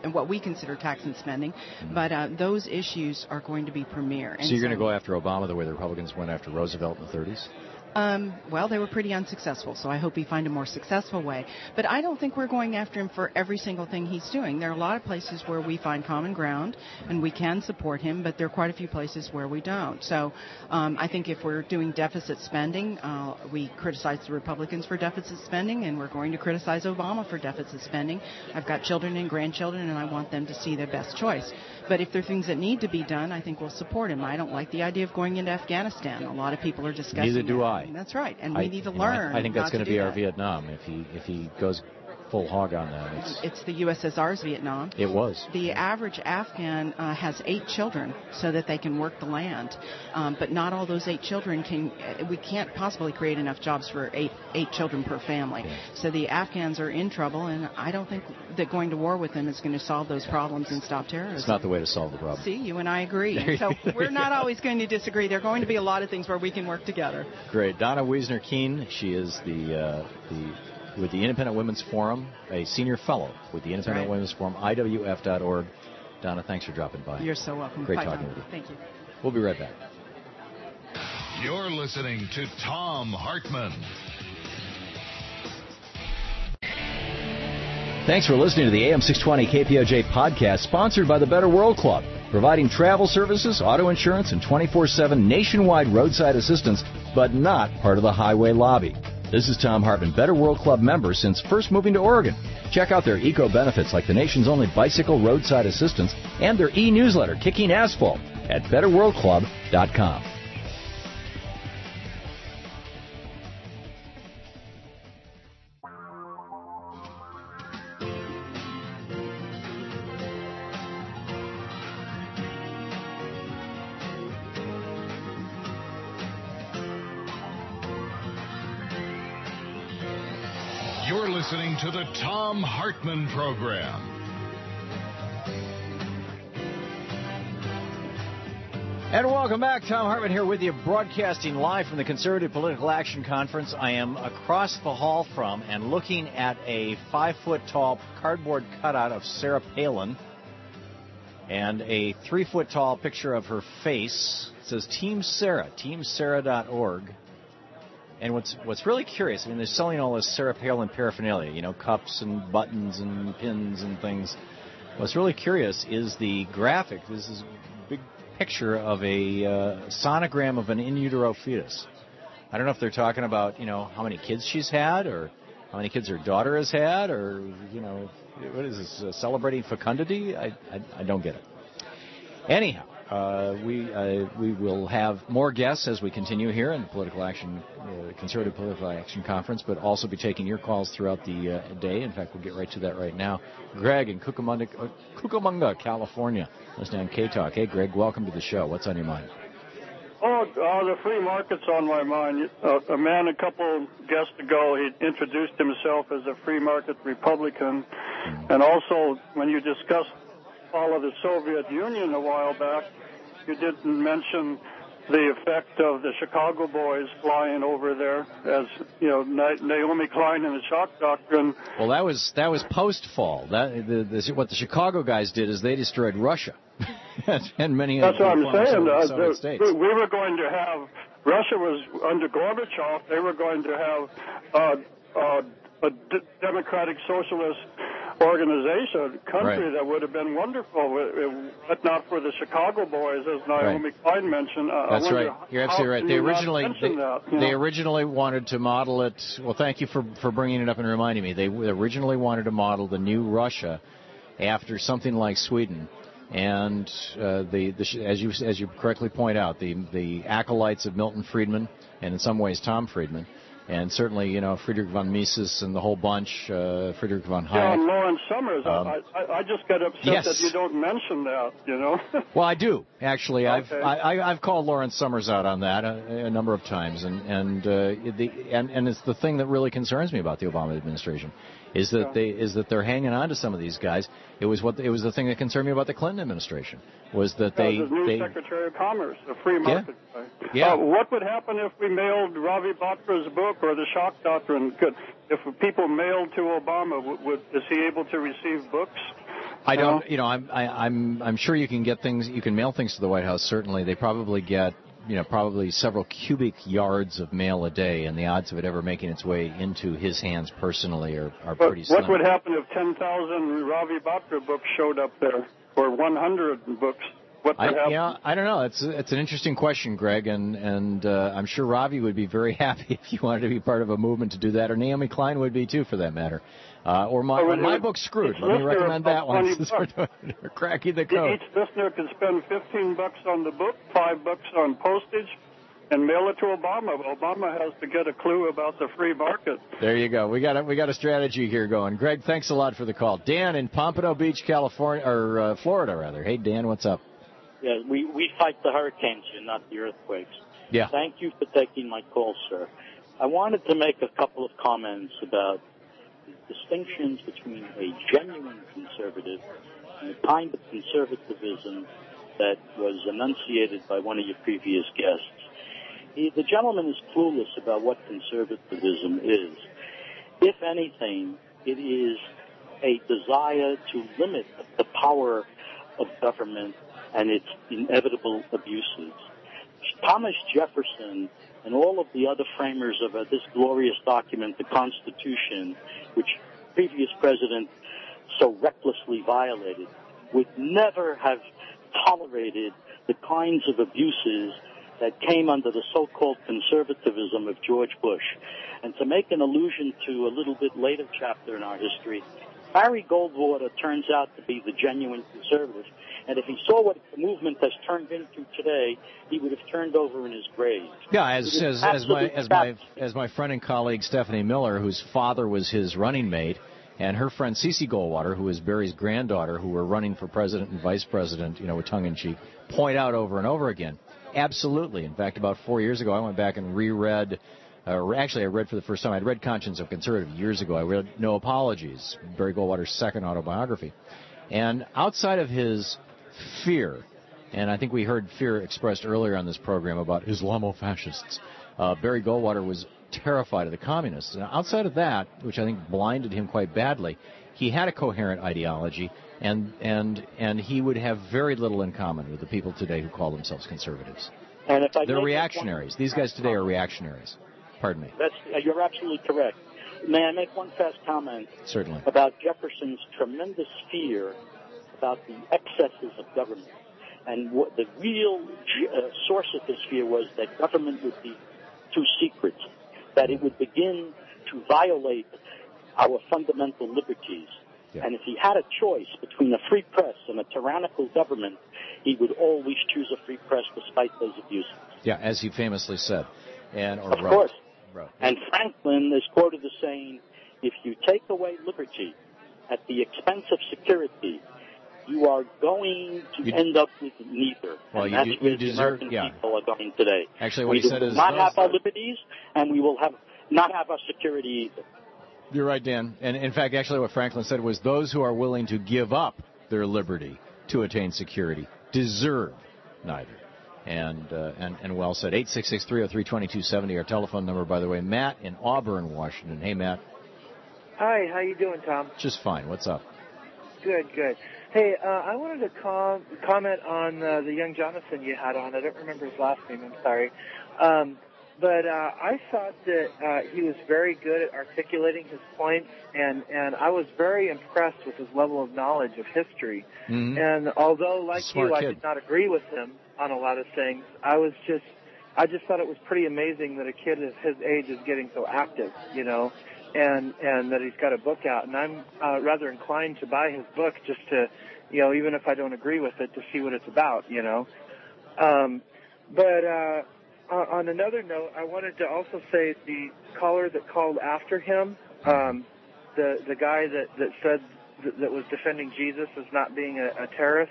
reconsider tax and spending. But those issues are going to be premier. So you're going to go after Obama the way the Republicans went after Roosevelt in the 30s? Well, they were pretty unsuccessful, so I hope we find a more successful way. But I don't think we're going after him for every single thing he's doing. There are a lot of places where we find common ground, and we can support him, but there are quite a few places where we don't. So I think if we're doing deficit spending, we criticize the Republicans for deficit spending, and we're going to criticize Obama for deficit spending. I've got children and grandchildren, and I want them to see their best choice. But if there are things that need to be done, I think we'll support him. I don't like the idea of going into Afghanistan. A lot of people are discussing Neither do that. I. That's right, and we need to learn. I think that's going to be our that. Vietnam if he goes full hog on that. It's the USSR's Vietnam. It was. The average Afghan has 8 children so that they can work the land, but not all those 8 children can. We can't possibly create enough jobs for eight children per family. Yeah. So the Afghans are in trouble, and I don't think that going to war with them is going to solve those problems and stop terrorism. It's not the way to solve the problem. See, you and I agree. So we're not always going to disagree. There are going to be a lot of things where we can work together. Great. Donna Wiesner-Keene, she is with the Independent Women's Forum, a senior fellow with the Independent Women's Forum, IWF.org. Donna, thanks for dropping by. You're so welcome. Great Bye, talking Tom. with you. Thank you. We'll be right back. You're listening to Thom Hartmann. Thanks for listening to the AM 620 KPOJ podcast, sponsored by the Better World Club, providing travel services, auto insurance, and 24/7 nationwide roadside assistance, but not part of the highway lobby. This is Thom Hartmann, Better World Club member since first moving to Oregon. Check out their eco-benefits like the nation's only bicycle roadside assistance and their e-newsletter, Kicking Asphalt, at betterworldclub.com. You're listening to the Thom Hartmann Program. And welcome back. Thom Hartmann here with you, broadcasting live from the Conservative Political Action Conference. I am across the hall from and looking at a 5-foot-tall cardboard cutout of Sarah Palin and a 3-foot-tall picture of her face. It says Team Sarah, teamsarah.org. And what's really curious, I mean, they're selling all this Sarah Palin paraphernalia, you know, cups and buttons and pins and things. What's really curious is the graphic. This is a big picture of a sonogram of an in utero fetus. I don't know if they're talking about, you know, how many kids she's had or how many kids her daughter has had or, you know, what is this, celebrating fecundity? I don't get it. Anyhow. We will have more guests as we continue here in the Conservative Political Action Conference, but also be taking your calls throughout the day. In fact, we'll get right to that right now. Greg in Cucamonga, California, listening on K-Talk. Hey, Greg, welcome to the show. What's on your mind? Oh, the free market's on my mind. A man a couple guests ago, he introduced himself as a free market Republican, and also when you discussed all of the Soviet Union a while back, you didn't mention the effect of the Chicago boys flying over there, as you know, Naomi Klein and the shock doctrine. Well, that was post-fall. What the Chicago guys did is they destroyed Russia and many. That's what I'm saying. Soviet states. We were going to have Russia was under Gorbachev. They were going to have a democratic socialist organization, country that would have been wonderful, but not for the Chicago boys, as Naomi Klein mentioned. That's right. You're absolutely right. They originally wanted to model it. Well, thank you for bringing it up and reminding me. They originally wanted to model the new Russia after something like Sweden. And as you correctly point out, the acolytes of Milton Friedman, and in some ways Tom Friedman, and certainly, you know, Friedrich von Mises and the whole bunch, Friedrich von Hayek. Yeah, and Lawrence Summers. I just got upset that you don't mention that, you know. Well, I do, actually. Okay. I've called Lawrence Summers out on that a number of times, and it's the thing that really concerns me about the Obama administration is that they're hanging on to some of these guys. It was the thing that concerned me about the Clinton administration was that the new Secretary of Commerce, the free market guy. Yeah. What would happen if we mailed Ravi Batra's book or the shock doctrine? If people mailed to Obama, is he able to receive books I don't, I'm sure you can get things, you can mail things to the White House, certainly. They probably get, probably several cubic yards of mail a day, and the odds of it ever making its way into his hands personally are pretty slim. What would happen if 10,000 Ravi Batra books showed up there, or 100 books? What would happen? I don't know. It's an interesting question, Greg, and I'm sure Ravi would be very happy if you wanted to be part of a movement to do that, or Naomi Klein would be too, for that matter. Or my book, Screwed. Let me recommend that one since we're cracking the code. Each listener can spend $15 on the book, $5 on postage, and mail it to Obama. Obama has to get a clue about the free market. There you go. We got a strategy here going. Greg, thanks a lot for the call. Dan in Pompano Beach, California, or Florida rather. Hey, Dan, what's up? Yeah, we fight the hurricanes here, not the earthquakes. Yeah. Thank you for taking my call, sir. I wanted to make a couple of comments about the distinctions between a genuine conservative and the kind of conservatism that was enunciated by one of your previous guests. The gentleman is clueless about what conservatism is. If anything, it is a desire to limit the power of government and its inevitable abuses. Thomas Jefferson and all of the other framers of this glorious document, the Constitution, which previous president so recklessly violated, would never have tolerated the kinds of abuses that came under the so-called conservatism of George Bush. And to make an allusion to a little bit later chapter in our history, Barry Goldwater turns out to be the genuine conservative. And if he saw what the movement has turned into today, he would have turned over in his grave. Yeah, as my friend and colleague Stephanie Miller, whose father was his running mate, and her friend Cece Goldwater, who is Barry's granddaughter, who were running for president and vice president, with tongue-in-cheek, point out over and over again. Absolutely. In fact, about 4 years ago, I went back and reread. Actually, I read for the first time. I'd read Conscience of Conservative years ago. I read No Apologies, Barry Goldwater's second autobiography. And outside of his fear, and I think we heard fear expressed earlier on this program about Islamofascists, Barry Goldwater was terrified of the communists. And outside of that, which I think blinded him quite badly, he had a coherent ideology, and he would have very little in common with the people today who call themselves conservatives. And if They're reactionaries. These guys today are reactionaries. Pardon me. You're absolutely correct. May I make one fast comment? Certainly. About Jefferson's tremendous fear about the excesses of government. And what the real source of his fear was that government would be too secret, that it would begin to violate our fundamental liberties. Yeah. And if he had a choice between a free press and a tyrannical government, he would always choose a free press despite those abuses. Yeah, as he famously said. Of course. And Franklin is quoted as saying, if you take away liberty at the expense of security, you are going to end up with neither. Well, and that's where the American people are going today. Actually, what he said is... We will not have our liberties, and we will not have our security either. You're right, Dan. And in fact, actually what Franklin said was those who are willing to give up their liberty to attain security deserve neither. And well said. 866-303-2270, our telephone number, by the way. Matt in Auburn, Washington. Hey, Matt. Hi, how you doing, Tom? Just fine. What's up? Good. Hey, I wanted to comment on the young Jonathan you had on. I don't remember his last name. I'm sorry. But I thought that he was very good at articulating his points, and I was very impressed with his level of knowledge of history. Mm-hmm. And although, like I did not agree with him on a lot of things, I just thought it was pretty amazing that a kid of his age is getting so active, and that he's got a book out. And I'm rather inclined to buy his book just to, even if I don't agree with it, to see what it's about, on another note, I wanted to also say the caller that called after him, the guy that said that was defending Jesus as not being a terrorist.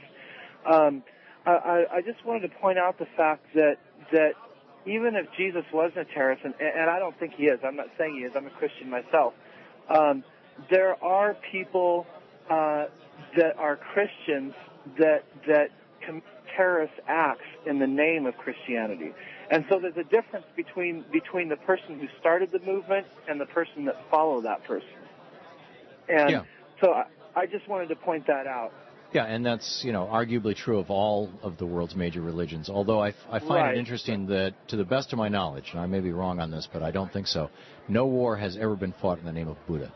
I just wanted to point out the fact that even if Jesus wasn't a terrorist, and I don't think he is, I'm not saying he is, I'm a Christian myself, there are people that are Christians that commit terrorist acts in the name of Christianity. And so there's a difference between the person who started the movement and the person that followed that person. And so I just wanted to point that out. Yeah, and that's, arguably true of all of the world's major religions. Although I find it interesting that, to the best of my knowledge, and I may be wrong on this, but I don't think so, no war has ever been fought in the name of Buddha.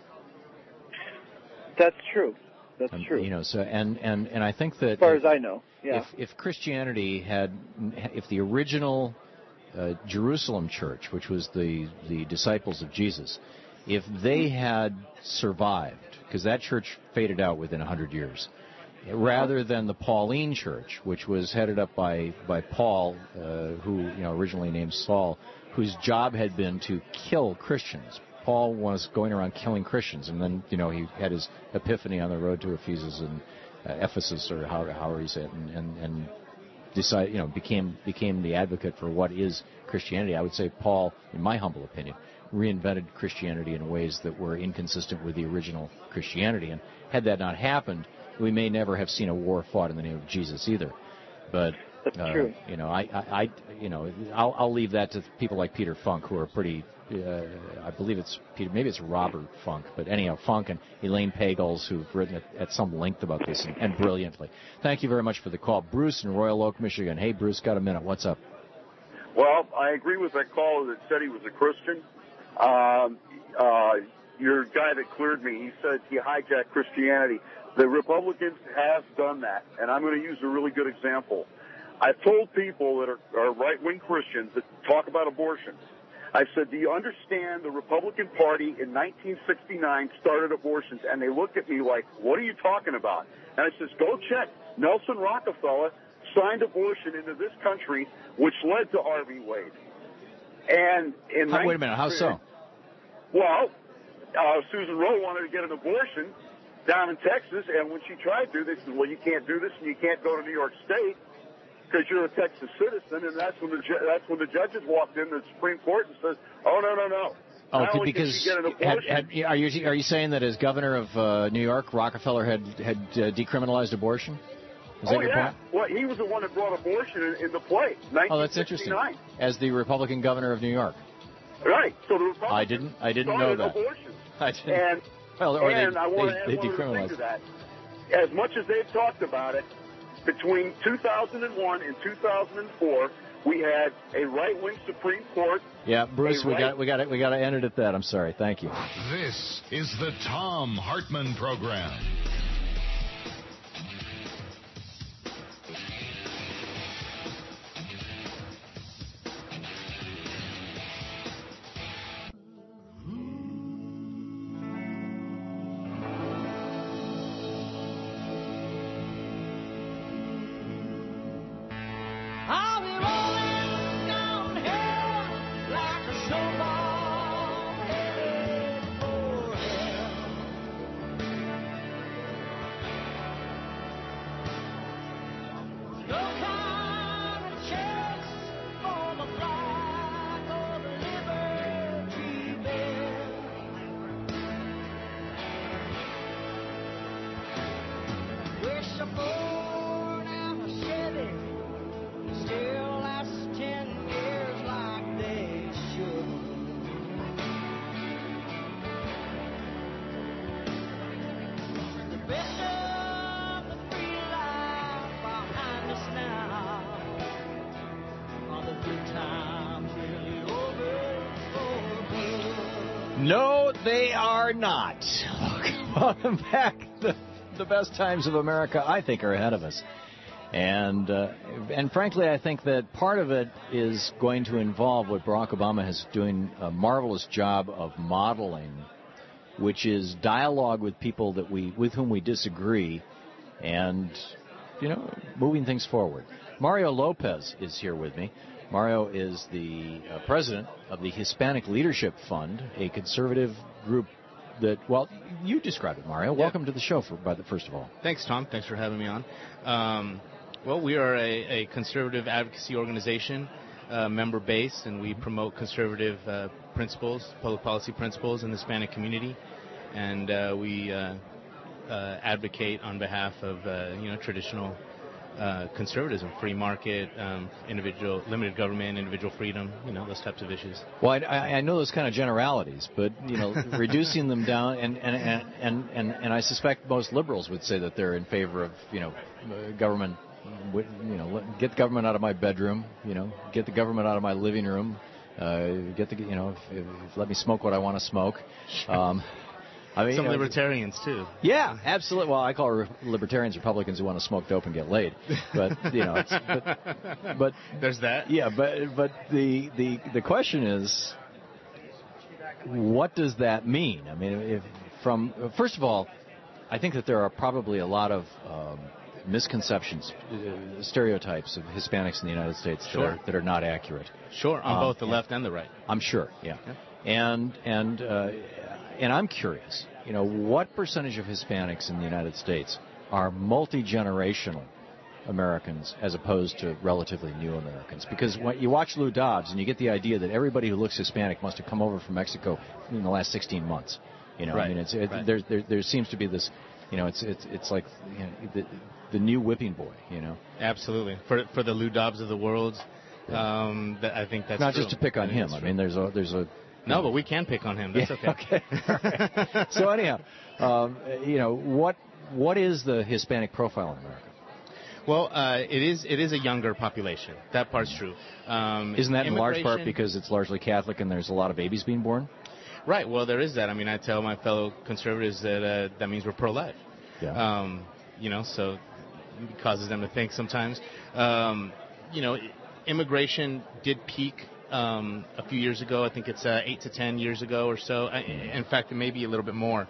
That's true. That's true. So and I think that, as far as I know, yeah. If Christianity if the original Jerusalem church, which was the disciples of Jesus, if they had survived, because that church faded out within 100 years, rather than the Pauline church, which was headed up by Paul, who originally named Saul, whose job had been to kill Christians. Paul was going around killing Christians, and then he had his epiphany on the road to Ephesus and Ephesus, or however you say it, and decided became the advocate for what is Christianity. I would say Paul, in my humble opinion, reinvented Christianity in ways that were inconsistent with the original Christianity. And had that not happened, we may never have seen a war fought in the name of Jesus either. But that's true. I'll leave that to people like Peter Funk, who are pretty. I believe it's Peter. Maybe it's Robert Funk, but anyhow, Funk and Elaine Pagels, who've written at some length about this and brilliantly. Thank you very much for the call, Bruce in Royal Oak, Michigan. Hey, Bruce, got a minute? What's up? Well, I agree with that caller that said he was a Christian. Your guy that cleared me, he said he hijacked Christianity. The Republicans have done that, and I'm going to use a really good example. I've told people that are right-wing Christians that talk about abortion, I said, do you understand the Republican Party in 1969 started abortions? And they looked at me like, what are you talking about? And I says, go check. Nelson Rockefeller signed abortion into this country, which led to R. V. Wade. And wait a minute, how so? Well, Susan Roe wanted to get an abortion down in Texas, and when she tried to, they said, well, you can't do this, and you can't go to New York State because you're a Texas citizen. And that's when the judges walked in, the Supreme Court, and said, oh, no. Oh, because are you saying that as governor of New York, Rockefeller had decriminalized abortion? Is that your point? Well, he was the one that brought abortion into play. Oh, that's interesting. As the Republican governor of New York. Right. So the Republicans I didn't know that. Abortion. I didn't. I want to add one other thing to that. As much as they've talked about it, between 2001 and 2004, we had a right-wing Supreme Court. Yeah, Bruce, we got to end it at that. I'm sorry. Thank you. This is the Thom Hartmann Program. No, they are not. Welcome back. The best times of America, I think, are ahead of us. And frankly, I think that part of it is going to involve what Barack Obama is doing a marvelous job of modeling, which is dialogue with people with whom we disagree and, moving things forward. Mario Lopez is here with me. Mario is the president of the Hispanic Leadership Fund, a conservative group that, well, you described it, Mario. Yeah. Welcome to the show, first of all. Thanks, Tom. Thanks for having me on. Well, we are a conservative advocacy organization, member-based, and we promote conservative principles, public policy principles in the Hispanic community. And we advocate on behalf of, traditional conservatism, free market, individual, limited government, individual freedom, those types of issues. Well, I know those kind of generalities, but reducing them down, and I suspect most liberals would say that they're in favor of government. Get the government out of my bedroom. Get the government out of my living room. Let me smoke what I want to smoke. Some libertarians too. Yeah, absolutely. Well, I call libertarians Republicans who want to smoke dope and get laid. But but there's that. Yeah, but the question is, what does that mean? I mean, first of all, I think that there are probably a lot of misconceptions, stereotypes of Hispanics in the United States that are not accurate. Sure, on both the left and the right. I'm sure. Yeah. And I'm curious, what percentage of Hispanics in the United States are multi-generational Americans as opposed to relatively new Americans? Because when you watch Lou Dobbs and you get the idea that everybody who looks Hispanic must have come over from Mexico in the last 16 months. Right. I mean, there seems to be this, it's like the new whipping boy. Absolutely. For the Lou Dobbs of the world, I think that's not true. just to pick on him. I mean, there's a No, but we can pick on him. That's okay. Okay. All right. So anyhow, what is the Hispanic profile in America? Well, it is a younger population. That part's true. Isn't that in large part because it's largely Catholic and there's a lot of babies being born? Right. Well, there is that. I mean, I tell my fellow conservatives that that means we're pro-life. Yeah. So it causes them to think sometimes. Immigration did peak a few years ago. I think it's 8 to 10 years ago or so. In fact, it may be a little bit more.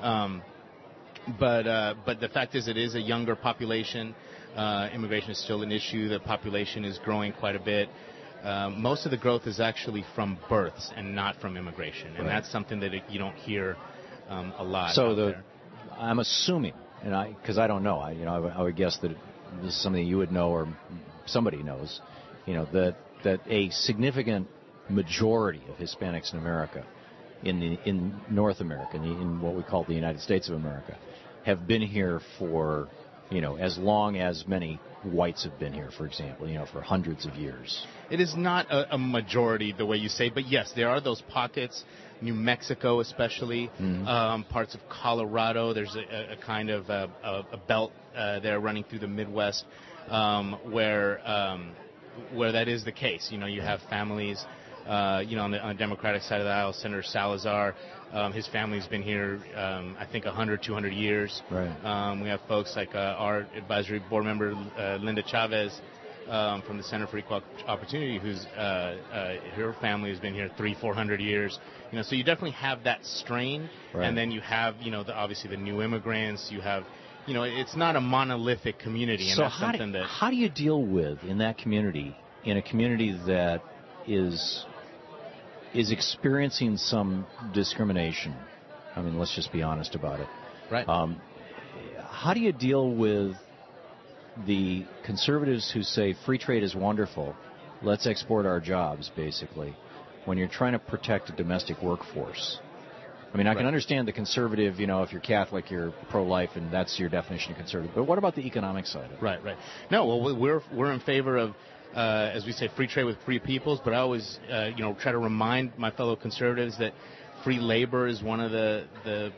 But the fact is, it is a younger population. Immigration is still an issue. The population is growing quite a bit. Most of the growth is actually from births and not from immigration, and that's something that you don't hear a lot. So I'm assuming, and because I don't know, I would guess that this is something you would know or somebody knows, that a significant majority of Hispanics in America, in North America, in what we call the United States of America, have been here for, as long as many whites have been here, for example, for hundreds of years. It is not a majority the way you say, but yes, there are those pockets, New Mexico especially, parts of Colorado. There's a kind of a belt there running through the Midwest where that is the case. You have families, on the Democratic side of the aisle, Senator Salazar, his family's been here, I think 100, 200 years. Right. We have folks like our advisory board member, Linda Chavez, from the Center for Equal Opportunity, who's her family has been here 300-400 years. So you definitely have that strain, right. And then you have, obviously the new immigrants. You have, it's not a monolithic community, and so that's something that. How do you deal with in that community, in a community that is experiencing some discrimination? I mean, let's just be honest about it. Right. How do you deal with the conservatives who say free trade is wonderful, let's export our jobs, basically, when you're trying to protect a domestic workforce? I mean, I can understand the conservative, if you're Catholic, you're pro-life, and that's your definition of conservative. But what about the economic side of it? Right. No, well, we're in favor of, as we say, free trade with free peoples. But I always, try to remind my fellow conservatives that free labor is one of the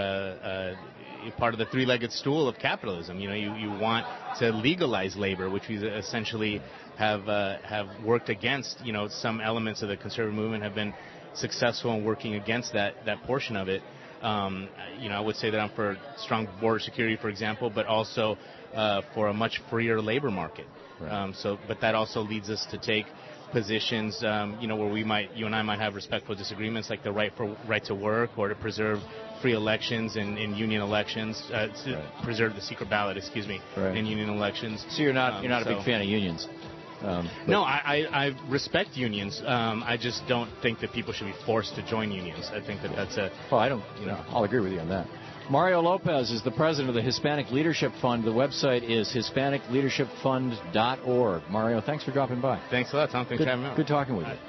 part of the three-legged stool of capitalism. You want to legalize labor, which we essentially have worked against. Some elements of the conservative movement have been successful in working against that portion of it. I would say that I'm for strong border security, for example, but also for a much freer labor market. Right. But that also leads us to take positions, where you and I might have respectful disagreements, like the right to work, or to preserve free elections in union elections, preserve the secret ballot, in union elections. So you're not a big fan of unions. No, I respect unions. I just don't think that people should be forced to join unions. I think that's a. Well, I don't. I'll agree with you on that. Mario Lopez is the president of the Hispanic Leadership Fund. The website is HispanicLeadershipFund.org. Mario, thanks for dropping by. Thanks a lot, Tom. Thanks for having me on. Good talking with you.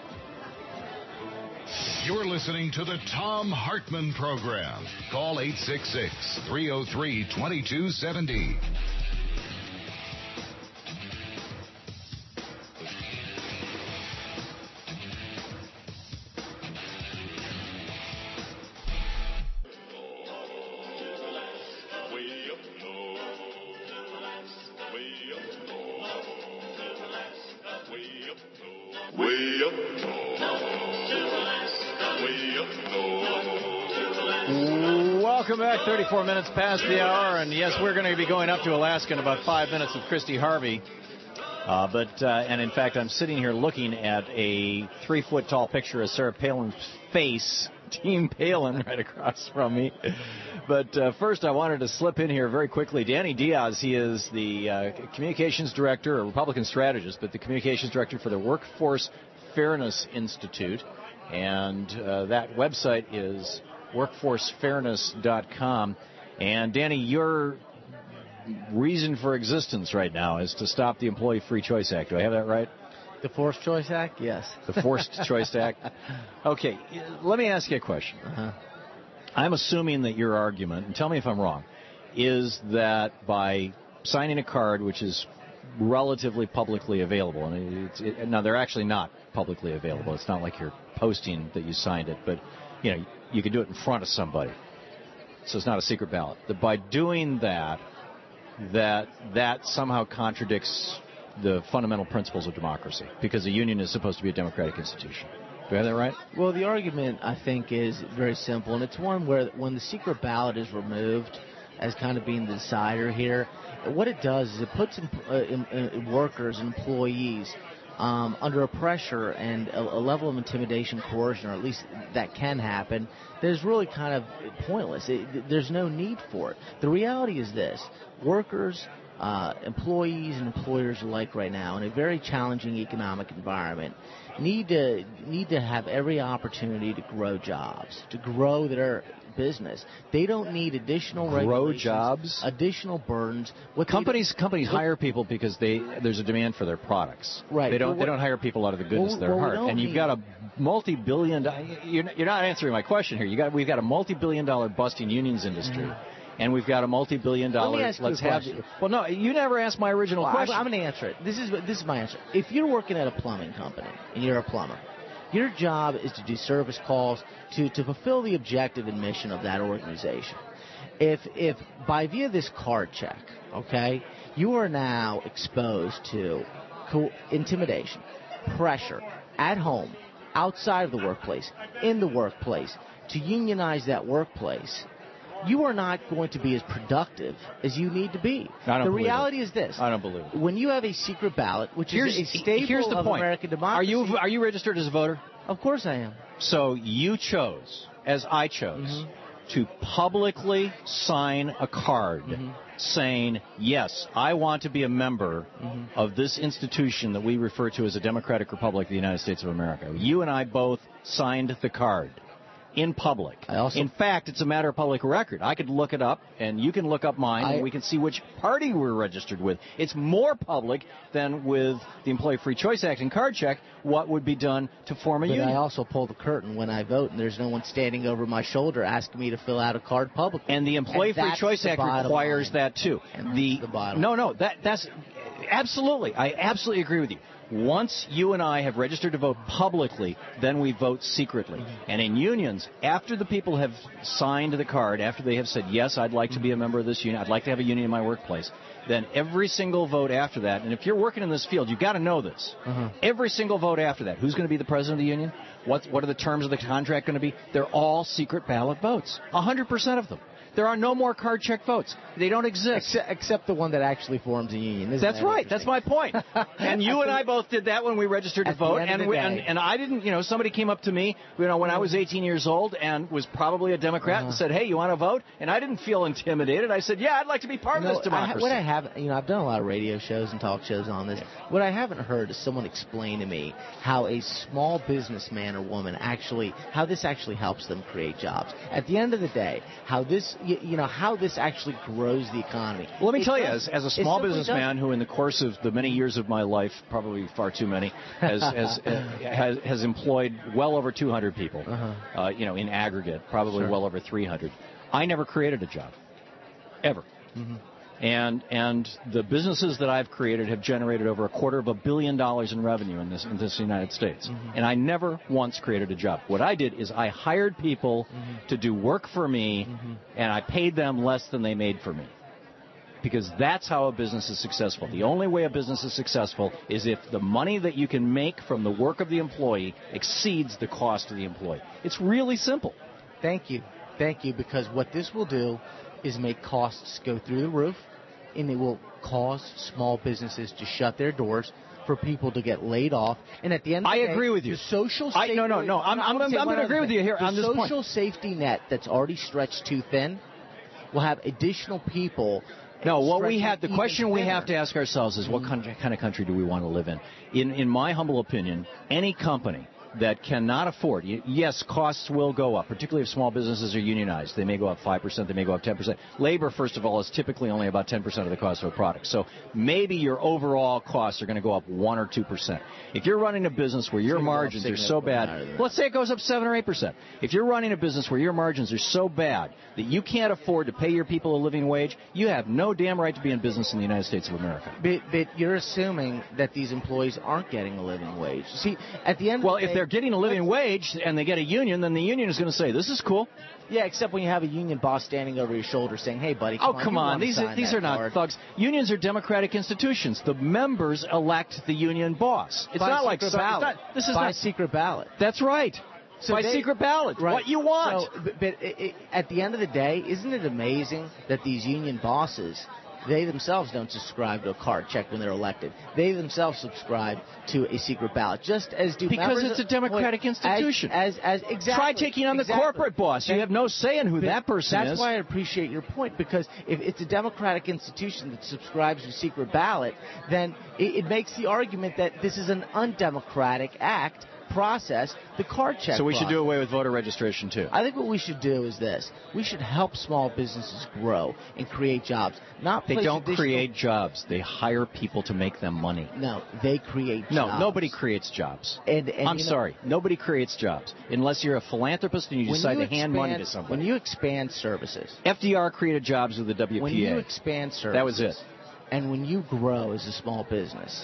You're listening to the Thom Hartmann Program. Call 866-303-2270. up north. Way up north. Welcome back. 34 minutes past the hour, and yes, we're going to be going up to Alaska in about 5 minutes with Christy Harvey. And in fact, I'm sitting here looking at a 3-foot-tall picture of Sarah Palin's face, Team Palin, right across from me. But first, I wanted to slip in here very quickly. Danny Diaz, he is the communications director, a Republican strategist, but the communications director for the Workforce Fairness Institute. And that website is workforcefairness.com. And Danny, your reason for existence right now is to stop the Employee Free Choice Act. Do I have that right? The Forced Choice Act? Yes. The Forced Choice Act? Okay, let me ask you a question. I'm assuming that your argument, and tell me if I'm wrong, is that by signing a card, which is relatively publicly available, and now they're actually not publicly available. It's not like you're posting that you signed it, but you can do it in front of somebody. So it's not a secret ballot. That by doing that somehow contradicts the fundamental principles of democracy, because a union is supposed to be a democratic institution. Do I have that right? Well, the argument, I think, is very simple, and it's one where when the secret ballot is removed as kind of being the decider here, what it does is it puts workers and employees under a pressure and a level of intimidation, coercion, or at least that can happen, that is really kind of pointless. There's no need for it. The reality is this: workers, employees, and employers alike right now, in a very challenging economic environment, need to have every opportunity to grow jobs, to grow their business. They don't need additional regulations, jobs, additional burdens. Companies hire people because there's a demand for their products. Right. They don't hire people out of the goodness of their heart. And you've got a multi-billion. You're not answering my question here. We've got a multi-billion-dollar busting unions industry. And we've got a multi-billion-dollar. Let me ask you a question. Well, no, you never asked my original question. I'm going to answer it. This is my answer. If you're working at a plumbing company and you're a plumber, your job is to do service calls to fulfill the objective and mission of that organization. If by via this card check, okay, you are now exposed to intimidation, pressure at home, outside of the workplace, in the workplace, to unionize that workplace, you are not going to be as productive as you need to be. The reality is this. I don't believe it. When you have a secret ballot, which is a staple of American democracy. Are you registered as a voter? Of course I am. So you chose, as I chose, to publicly sign a card saying, yes, I want to be a member of this institution that we refer to as a Democratic Republic of the United States of America. You and I both signed the card. In public. In fact, it's a matter of public record. I could look it up, and you can look up mine, and we can see which party we're registered with. It's more public than with the Employee Free Choice Act and card check what would be done to form a union. I also pull the curtain when I vote, and there's no one standing over my shoulder asking me to fill out a card publicly. And the Employee Free Choice Act requires that, too. That's absolutely. I absolutely agree with you. Once you and I have registered to vote publicly, then we vote secretly. And in unions, after the people have signed the card, after they have said, yes, I'd like to be a member of this union, I'd like to have a union in my workplace, then every single vote after that, and if you're working in this field, you've got to know this. Every single vote after that, who's going to be the president of the union? What are the terms of the contract going to be? They're all secret ballot votes, 100% of them. There are no more card check votes. They don't exist. Except the one that actually forms a union. That's right. That's my point. And you and I both did that when we registered to vote. And I didn't, somebody came up to me, when I was 18 years old and was probably a Democrat and said, hey, you want to vote? And I didn't feel intimidated. I said, yeah, I'd like to be part of this democracy. I've done a lot of radio shows and talk shows on this. What I haven't heard is someone explain to me how a small businessman or woman how this actually helps them create jobs. At the end of the day, how this actually grows the economy. Well, let me tell you, as a small businessman who in the course of the many years of my life, probably far too many, has employed well over 200 people, in aggregate, probably well over 300. I never created a job, ever. And the businesses that I've created have generated over $250 million in revenue in this United States. And I never once created a job. What I did is I hired people to do work for me, and I paid them less than they made for me. because that's how a business is successful. The only way a business is successful is if the money that you can make from the work of the employee exceeds the cost of the employee. It's really simple. Thank you, because what this will do is make costs go through the roof, and it will cause small businesses to shut their doors, for people to get laid off, and at the end of the day, agree with you. The social safety No. I'm going to agree with you here on this point. The social safety net that's already stretched too thin will have additional people. No, the question we have to ask ourselves is what kind of country do we want to live in? In my humble opinion, any company that cannot afford, yes, costs will go up, particularly if small businesses are unionized. They may go up 5%, they may go up 10%. Labor, first of all, is typically only about 10% of the cost of a product. So maybe your overall costs are going to go up 1 or 2%. If you're running a business where your margins are so bad, let's say it goes up 7 or 8%. If you're running a business where your margins are so bad that you can't afford to pay your people a living wage, you have no damn right to be in business in the United States of America. But you're assuming that these employees aren't getting a living wage. See, at the end of the day, if they're getting a living wage and they get a union, then the union is going to say, this is cool. Yeah, except when you have a union boss standing over your shoulder saying, hey, buddy, come on. These are not thugs. Unions are democratic institutions. The members elect the union boss. It's not like ballot. This is by secret ballot. That's right. So by secret ballot. Right. What you want. So, but at the end of the day, isn't it amazing that these union bosses, they themselves don't subscribe to a card check when they're elected. They themselves subscribe to a secret ballot, just as do because it's a democratic institution. Exactly. Try taking on the corporate boss. You have no say in who that person is. That's why I appreciate your point, because if it's a democratic institution that subscribes to a secret ballot, then it makes the argument that this is an undemocratic act. Process, the card check. So we should do away with voter registration too. I think what we should do is this: we should help small businesses grow and create jobs. They don't create jobs; they hire people to make them money. No, they create jobs. No, nobody creates jobs. And I'm sorry, nobody creates jobs unless you're a philanthropist and you decide to hand money to somebody. When you expand services, FDR created jobs with the WPA. When you expand services, that was it. And when you grow as a small business,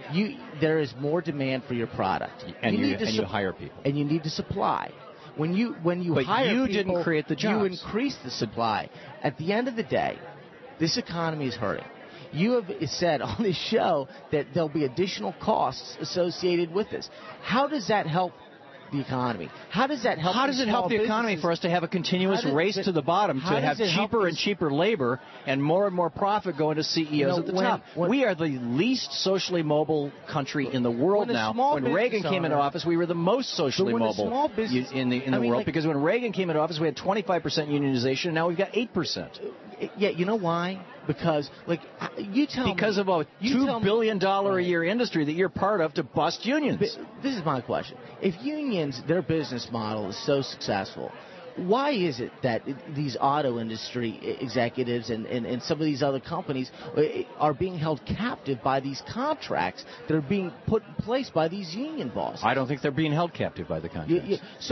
there is more demand for your product, and you hire people, and you need to supply. When you hire people, didn't create the jobs. You increase the supply. At the end of the day, this economy is hurting. You have said on this show that there'll be additional costs associated with this. How does that help the economy? How does that help? How does it help the economy for us to have a continuous race to the bottom, to have cheaper and cheaper labor and more profit going to CEOs at the top? We are the least socially mobile country in the world now. When Reagan came into office, we were the most socially mobile in the world, because when Reagan came into office, we had 25% unionization, and now we've got 8%. Yeah, you know why? Because, you tell me. Because of a $2 billion a year industry that you're part of to bust unions. But this is my question. If unions, their business model is so successful, why is it that these auto industry executives and some of these other companies are being held captive by these contracts that are being put in place by these union bosses? I don't think they're being held captive by the contracts. So,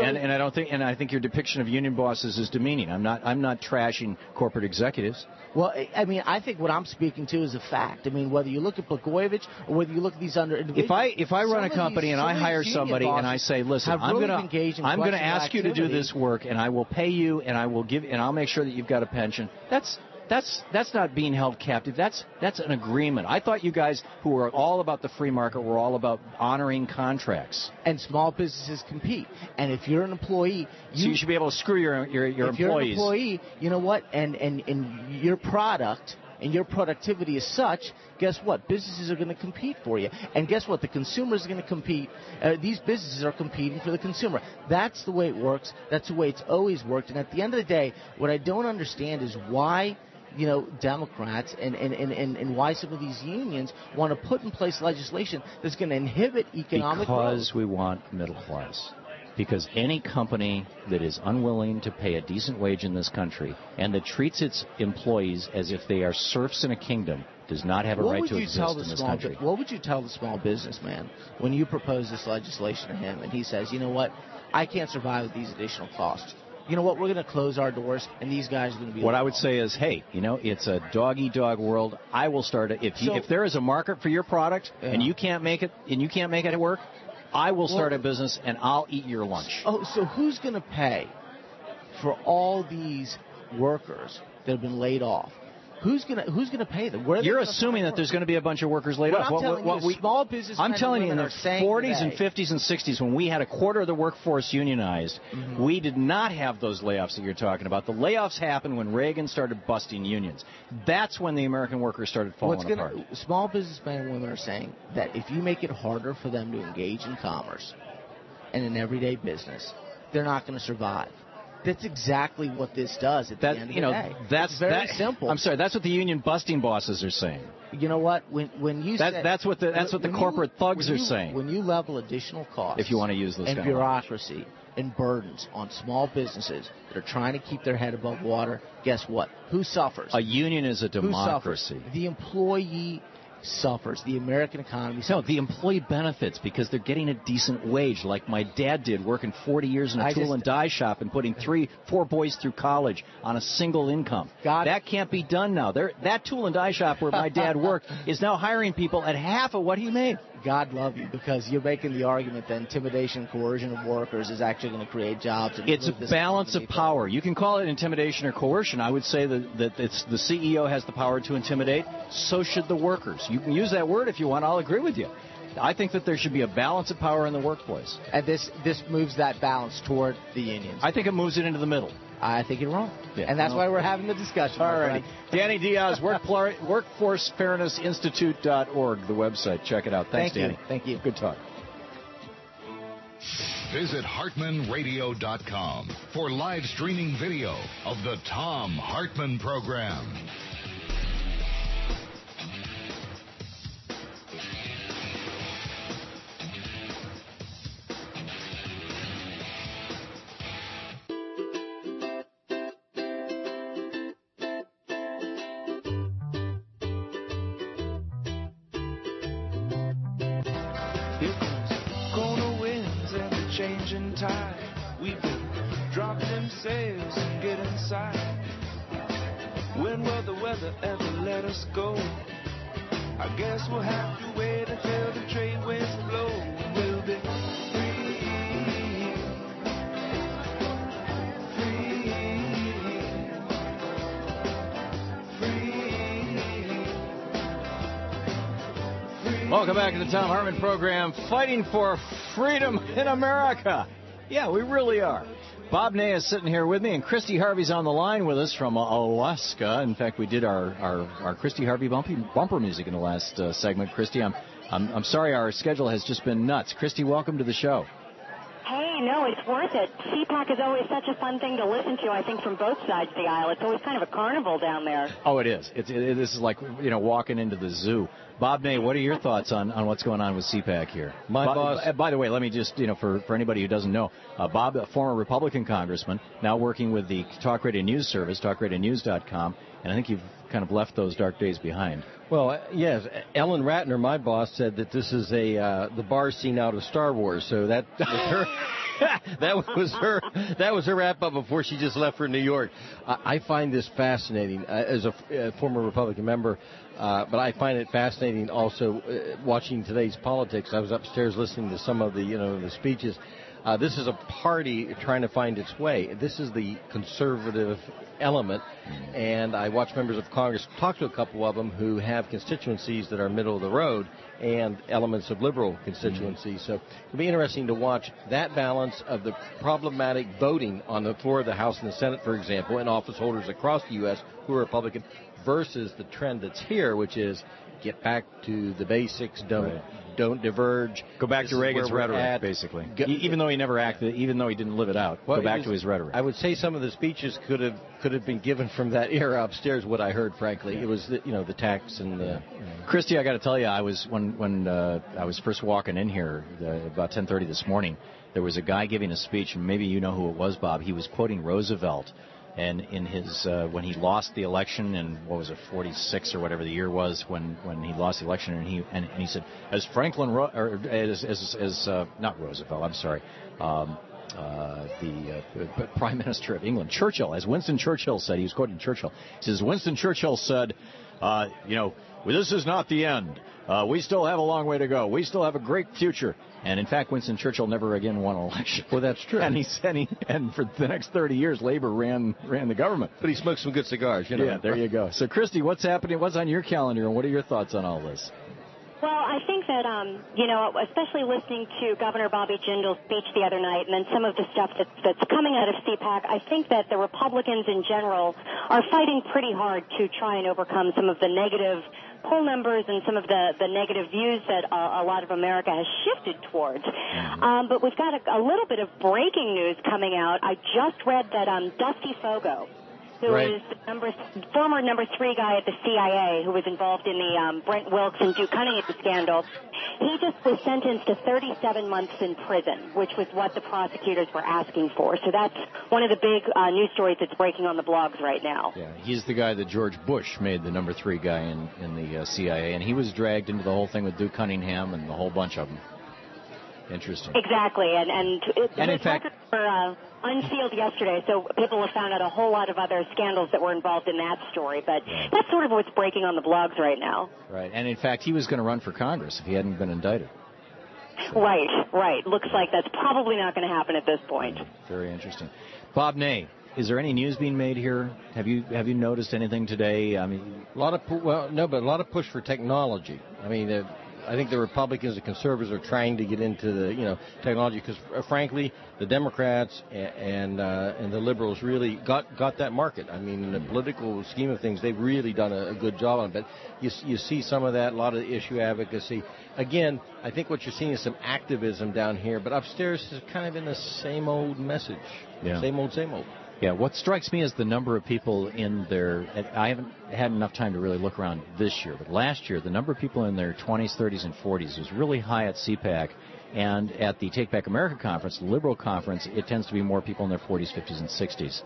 I think your depiction of union bosses is demeaning. I'm not trashing corporate executives. Well, I mean, I think what I'm speaking to is a fact. I mean, whether you look at Blagojevich or whether you look at these other individuals. If I run a company and I hire somebody and I say, listen, I'm going to ask you to do this work, and I will pay you, and I'll make sure that you've got a pension. That's not being held captive. That's an agreement. I thought you guys who were all about the free market were all about honoring contracts. And small businesses compete. And if you're an employee, you should be able to screw your employees. If you're an employee, you know what? And your product and your productivity is such, guess what? Businesses are going to compete for you. And guess what? The consumer is going to compete. These businesses are competing for the consumer. That's the way it works. That's the way it's always worked. And at the end of the day, what I don't understand is why Democrats and why some of these unions want to put in place legislation that's going to inhibit economic growth. Because we want middle class. Because any company that is unwilling to pay a decent wage in this country and that treats its employees as if they are serfs in a kingdom does not have a right to exist in this country. What would you tell the small businessman when you propose this legislation to him and he says, you know what, I can't survive with these additional costs? You know what, we're going to close our doors, and these guys are going to be... What I would say is, hey, it's a dog-eat-dog world. I will start it. If there is a market for your product and you can't make it work, I will start a business, and I'll eat your lunch. Oh, so who's going to pay for all these workers that have been laid off? Who's gonna pay them? You're assuming that there's going to be a bunch of workers laid off. Small business. I'm telling you, in the 40s and 50s and 60s, when we had a quarter of the workforce unionized, we did not have those layoffs that you're talking about. The layoffs happened when Reagan started busting unions. That's when the American workers started falling apart. Small businessmen and women are saying that if you make it harder for them to engage in commerce and in everyday business, they're not going to survive. That's exactly what this does at the end of the day. It's very simple. I'm sorry. That's what the union busting bosses are saying. You know what? When you that's what the corporate thugs are saying. When you level additional costs, if you want to use those and bureaucracy and burdens on small businesses that are trying to keep their head above water, guess what? Who suffers? A union is a democracy. Who suffers? The employee suffers. The American economy suffers. No, the employee benefits because they're getting a decent wage, like my dad did, working 40 years in a tool and die shop and putting 4 boys through college on a single income. That can't be done now. That tool and die shop where my dad worked is now hiring people at half of what he made. God love you, because you're making the argument that intimidation and coercion of workers is actually going to create jobs. It's a balance of power. You can call it intimidation or coercion. I would say that the CEO has the power to intimidate. So should the workers. You can use that word if you want. I'll agree with you. I think that there should be a balance of power in the workplace. And this moves that balance toward the unions. I think it moves it into the middle. I think you're wrong. Yeah. And that's why we're having the discussion. All righty. Danny Diaz, WorkforceFairnessInstitute.org, the website. Check it out. Thanks, Danny. Thank you. Good talk. Visit HartmanRadio.com for live streaming video of the Thom Hartmann Program. Changing tide, we've been dropping them sails and get inside. When will the weather ever let us go? I guess we'll have to wait until the trade winds blow. We'll be free. Welcome back to the Thom Hartmann Program, fighting for freedom in America. Yeah, we really are. Bob Ney is sitting here with me, and Christy Harvey's on the line with us from Alaska. In fact, we did our Christy Harvey bumper music in the last segment. Christy, I'm sorry, our schedule has just been nuts. Christy, welcome to the show. Hey, no, it's worth it. CPAC is always such a fun thing to listen to, I think, from both sides of the aisle. It's always kind of a carnival down there. Oh, it is. This is like, walking into the zoo. Bob Ney, what are your thoughts on what's going on with CPAC here? Boss. By the way, let me just, for anybody who doesn't know, Bob, a former Republican congressman, now working with the Talk Radio News service, talkradionews.com, and I think you've kind of left those dark days behind. Well, yes. Ellen Ratner, my boss, said that this is the bar scene out of Star Wars. So that was her. that was her wrap up before she just left for New York. I find this fascinating as a former Republican member, but I find it fascinating also watching today's politics. I was upstairs listening to some of the speeches. This is a party trying to find its way. This is the conservative element, and I watch members of Congress talk to a couple of them who have constituencies that are middle of the road and elements of liberal constituencies. So it'll be interesting to watch that balance of the problematic voting on the floor of the House and the Senate, for example, and office holders across the U.S. who are Republican, versus the trend that's here, which is get back to the basics, don't diverge. Go back to Reagan's rhetoric, basically. Even though he never acted, even though he didn't live it out, go back to his rhetoric. I would say some of the speeches could have been given from that era upstairs. What I heard, frankly, it was the tax and the. Christy, I got to tell you, I was when I was first walking in here about 10:30 this morning. There was a guy giving a speech, and maybe you know who it was, Bob. He was quoting Roosevelt. And in his when he lost the election in 46 or whatever the year was when he lost the election, and he said, as Franklin not Roosevelt, I'm sorry, the Prime Minister of England, Churchill, as Winston Churchill said. He was quoting Churchill. He says, Winston Churchill said, this is not the end. We still have a long way to go. We still have a great future. And, in fact, Winston Churchill never again won an election. Well, that's true. And and for the next 30 years, Labor ran the government. But he smoked some good cigars, you know. Yeah, there you go. So, Christy, what's happening? What's on your calendar, and what are your thoughts on all this? Well, I think that, especially listening to Governor Bobby Jindal's speech the other night and then some of the stuff that's coming out of CPAC, I think that the Republicans in general are fighting pretty hard to try and overcome some of the negative poll numbers and some of the negative views that a lot of America has shifted towards. But we've got a little bit of breaking news coming out. I just read that Dusty Fogo, who is the former number 3 guy at the CIA who was involved in the Brent Wilkes and Duke Cunningham scandal, he just was sentenced to 37 months in prison, which was what the prosecutors were asking for. So that's one of the big news stories that's breaking on the blogs right now. Yeah, he's the guy that George Bush made the number 3 guy in the CIA, and he was dragged into the whole thing with Duke Cunningham and the whole bunch of them. Interesting. Exactly, and in fact, were unsealed yesterday, so people have found out a whole lot of other scandals that were involved in that story. But that's sort of what's breaking on the blogs right now. Right, and in fact, he was going to run for Congress if he hadn't been indicted. So. Right. Looks like that's probably not going to happen at this point. Very interesting. Bob Ney, is there any news being made here? Have you noticed anything today? I mean, a lot of push for technology. I mean. I think the Republicans and conservatives are trying to get into the technology because, frankly, the Democrats and the liberals really got that market. I mean, in the political scheme of things, they've really done a good job on it. But you see some of that, a lot of issue advocacy. Again, I think what you're seeing is some activism down here, but upstairs is kind of in the same old message. Yeah. Same old. Yeah, what strikes me is the number of people in their... I haven't had enough time to really look around this year, but last year, the number of people in their 20s, 30s, and 40s was really high at CPAC. And at the Take Back America conference, the liberal conference, it tends to be more people in their 40s, 50s, and 60s.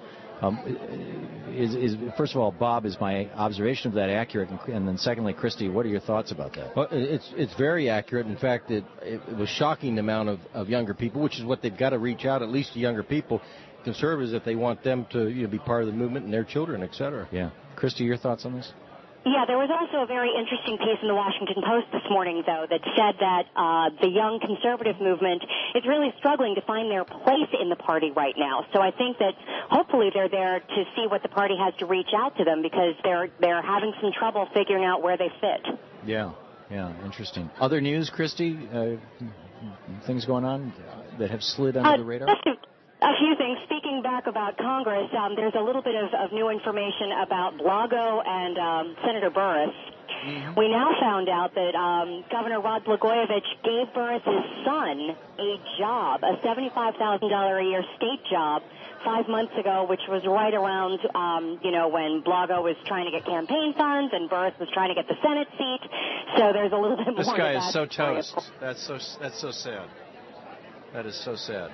First of all, Bob, is my observation of that accurate? And then secondly, Christy, what are your thoughts about that? Well, it's very accurate. In fact, it was shocking the amount of younger people, which is what they've got to reach out, at least to younger people. Conservatives, if they want them to be part of the movement and their children, et cetera. Yeah. Christy, your thoughts on this? Yeah, there was also a very interesting piece in the Washington Post this morning, though, that said that the young conservative movement is really struggling to find their place in the party right now. So I think that hopefully they're there to see what the party has to reach out to them because they're having some trouble figuring out where they fit. Yeah, interesting. Other news, Christy? Things going on that have slid under the radar? A few things. Speaking back about Congress, there's a little bit of new information about Blago and Senator Burris. Mm-hmm. We now found out that Governor Rod Blagojevich gave Burris's son a job, a $75,000 a year state job, 5 months ago, which was right around, when Blago was trying to get campaign funds and Burris was trying to get the Senate seat. So there's a little bit more. This guy is so toast. That's so sad. That is so sad.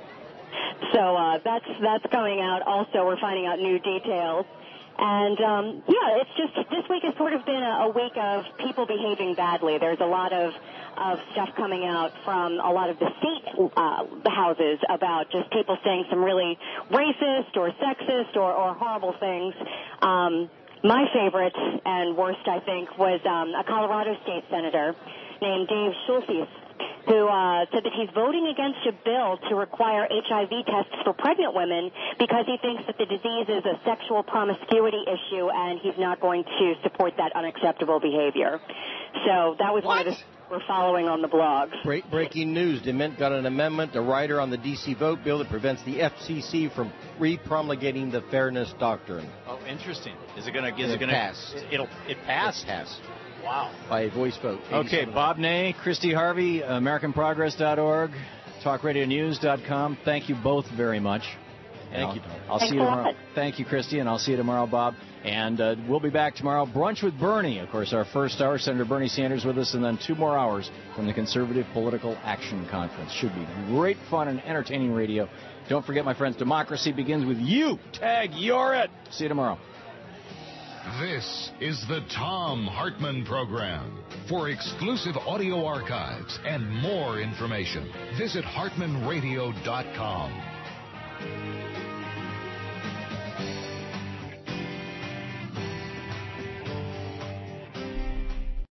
So that's coming out. Also, we're finding out new details. And, it's just, this week has sort of been a week of people behaving badly. There's a lot of stuff coming out from a lot of the state houses about just people saying some really racist or sexist or horrible things. My favorite and worst, I think, was a Colorado state senator named Dave Schultes, who said that he's voting against a bill to require HIV tests for pregnant women because he thinks that the disease is a sexual promiscuity issue and he's not going to support that unacceptable behavior. So that was one of the we're following on the blogs. Breaking news. DeMint got an amendment, a rider on the D.C. vote bill that prevents the FCC from re-promulgating the fairness doctrine. Oh, interesting. Is it going to pass? It passed? It passed. Wow. By a voice vote. Okay, Bob Ney, Christy Harvey, AmericanProgress.org, TalkRadioNews.com. Thank you both very much. Thank you, Tom. I'll see you tomorrow. Thank you, Christy, and I'll see you tomorrow, Bob. And we'll be back tomorrow. Brunch with Bernie, of course, our first hour. Senator Bernie Sanders with us, and then 2 more hours from the Conservative Political Action Conference. Should be great fun and entertaining radio. Don't forget, my friends, democracy begins with you. Tag, you're it. See you tomorrow. This is the Thom Hartmann Program. For exclusive audio archives and more information, visit HartmannRadio.com.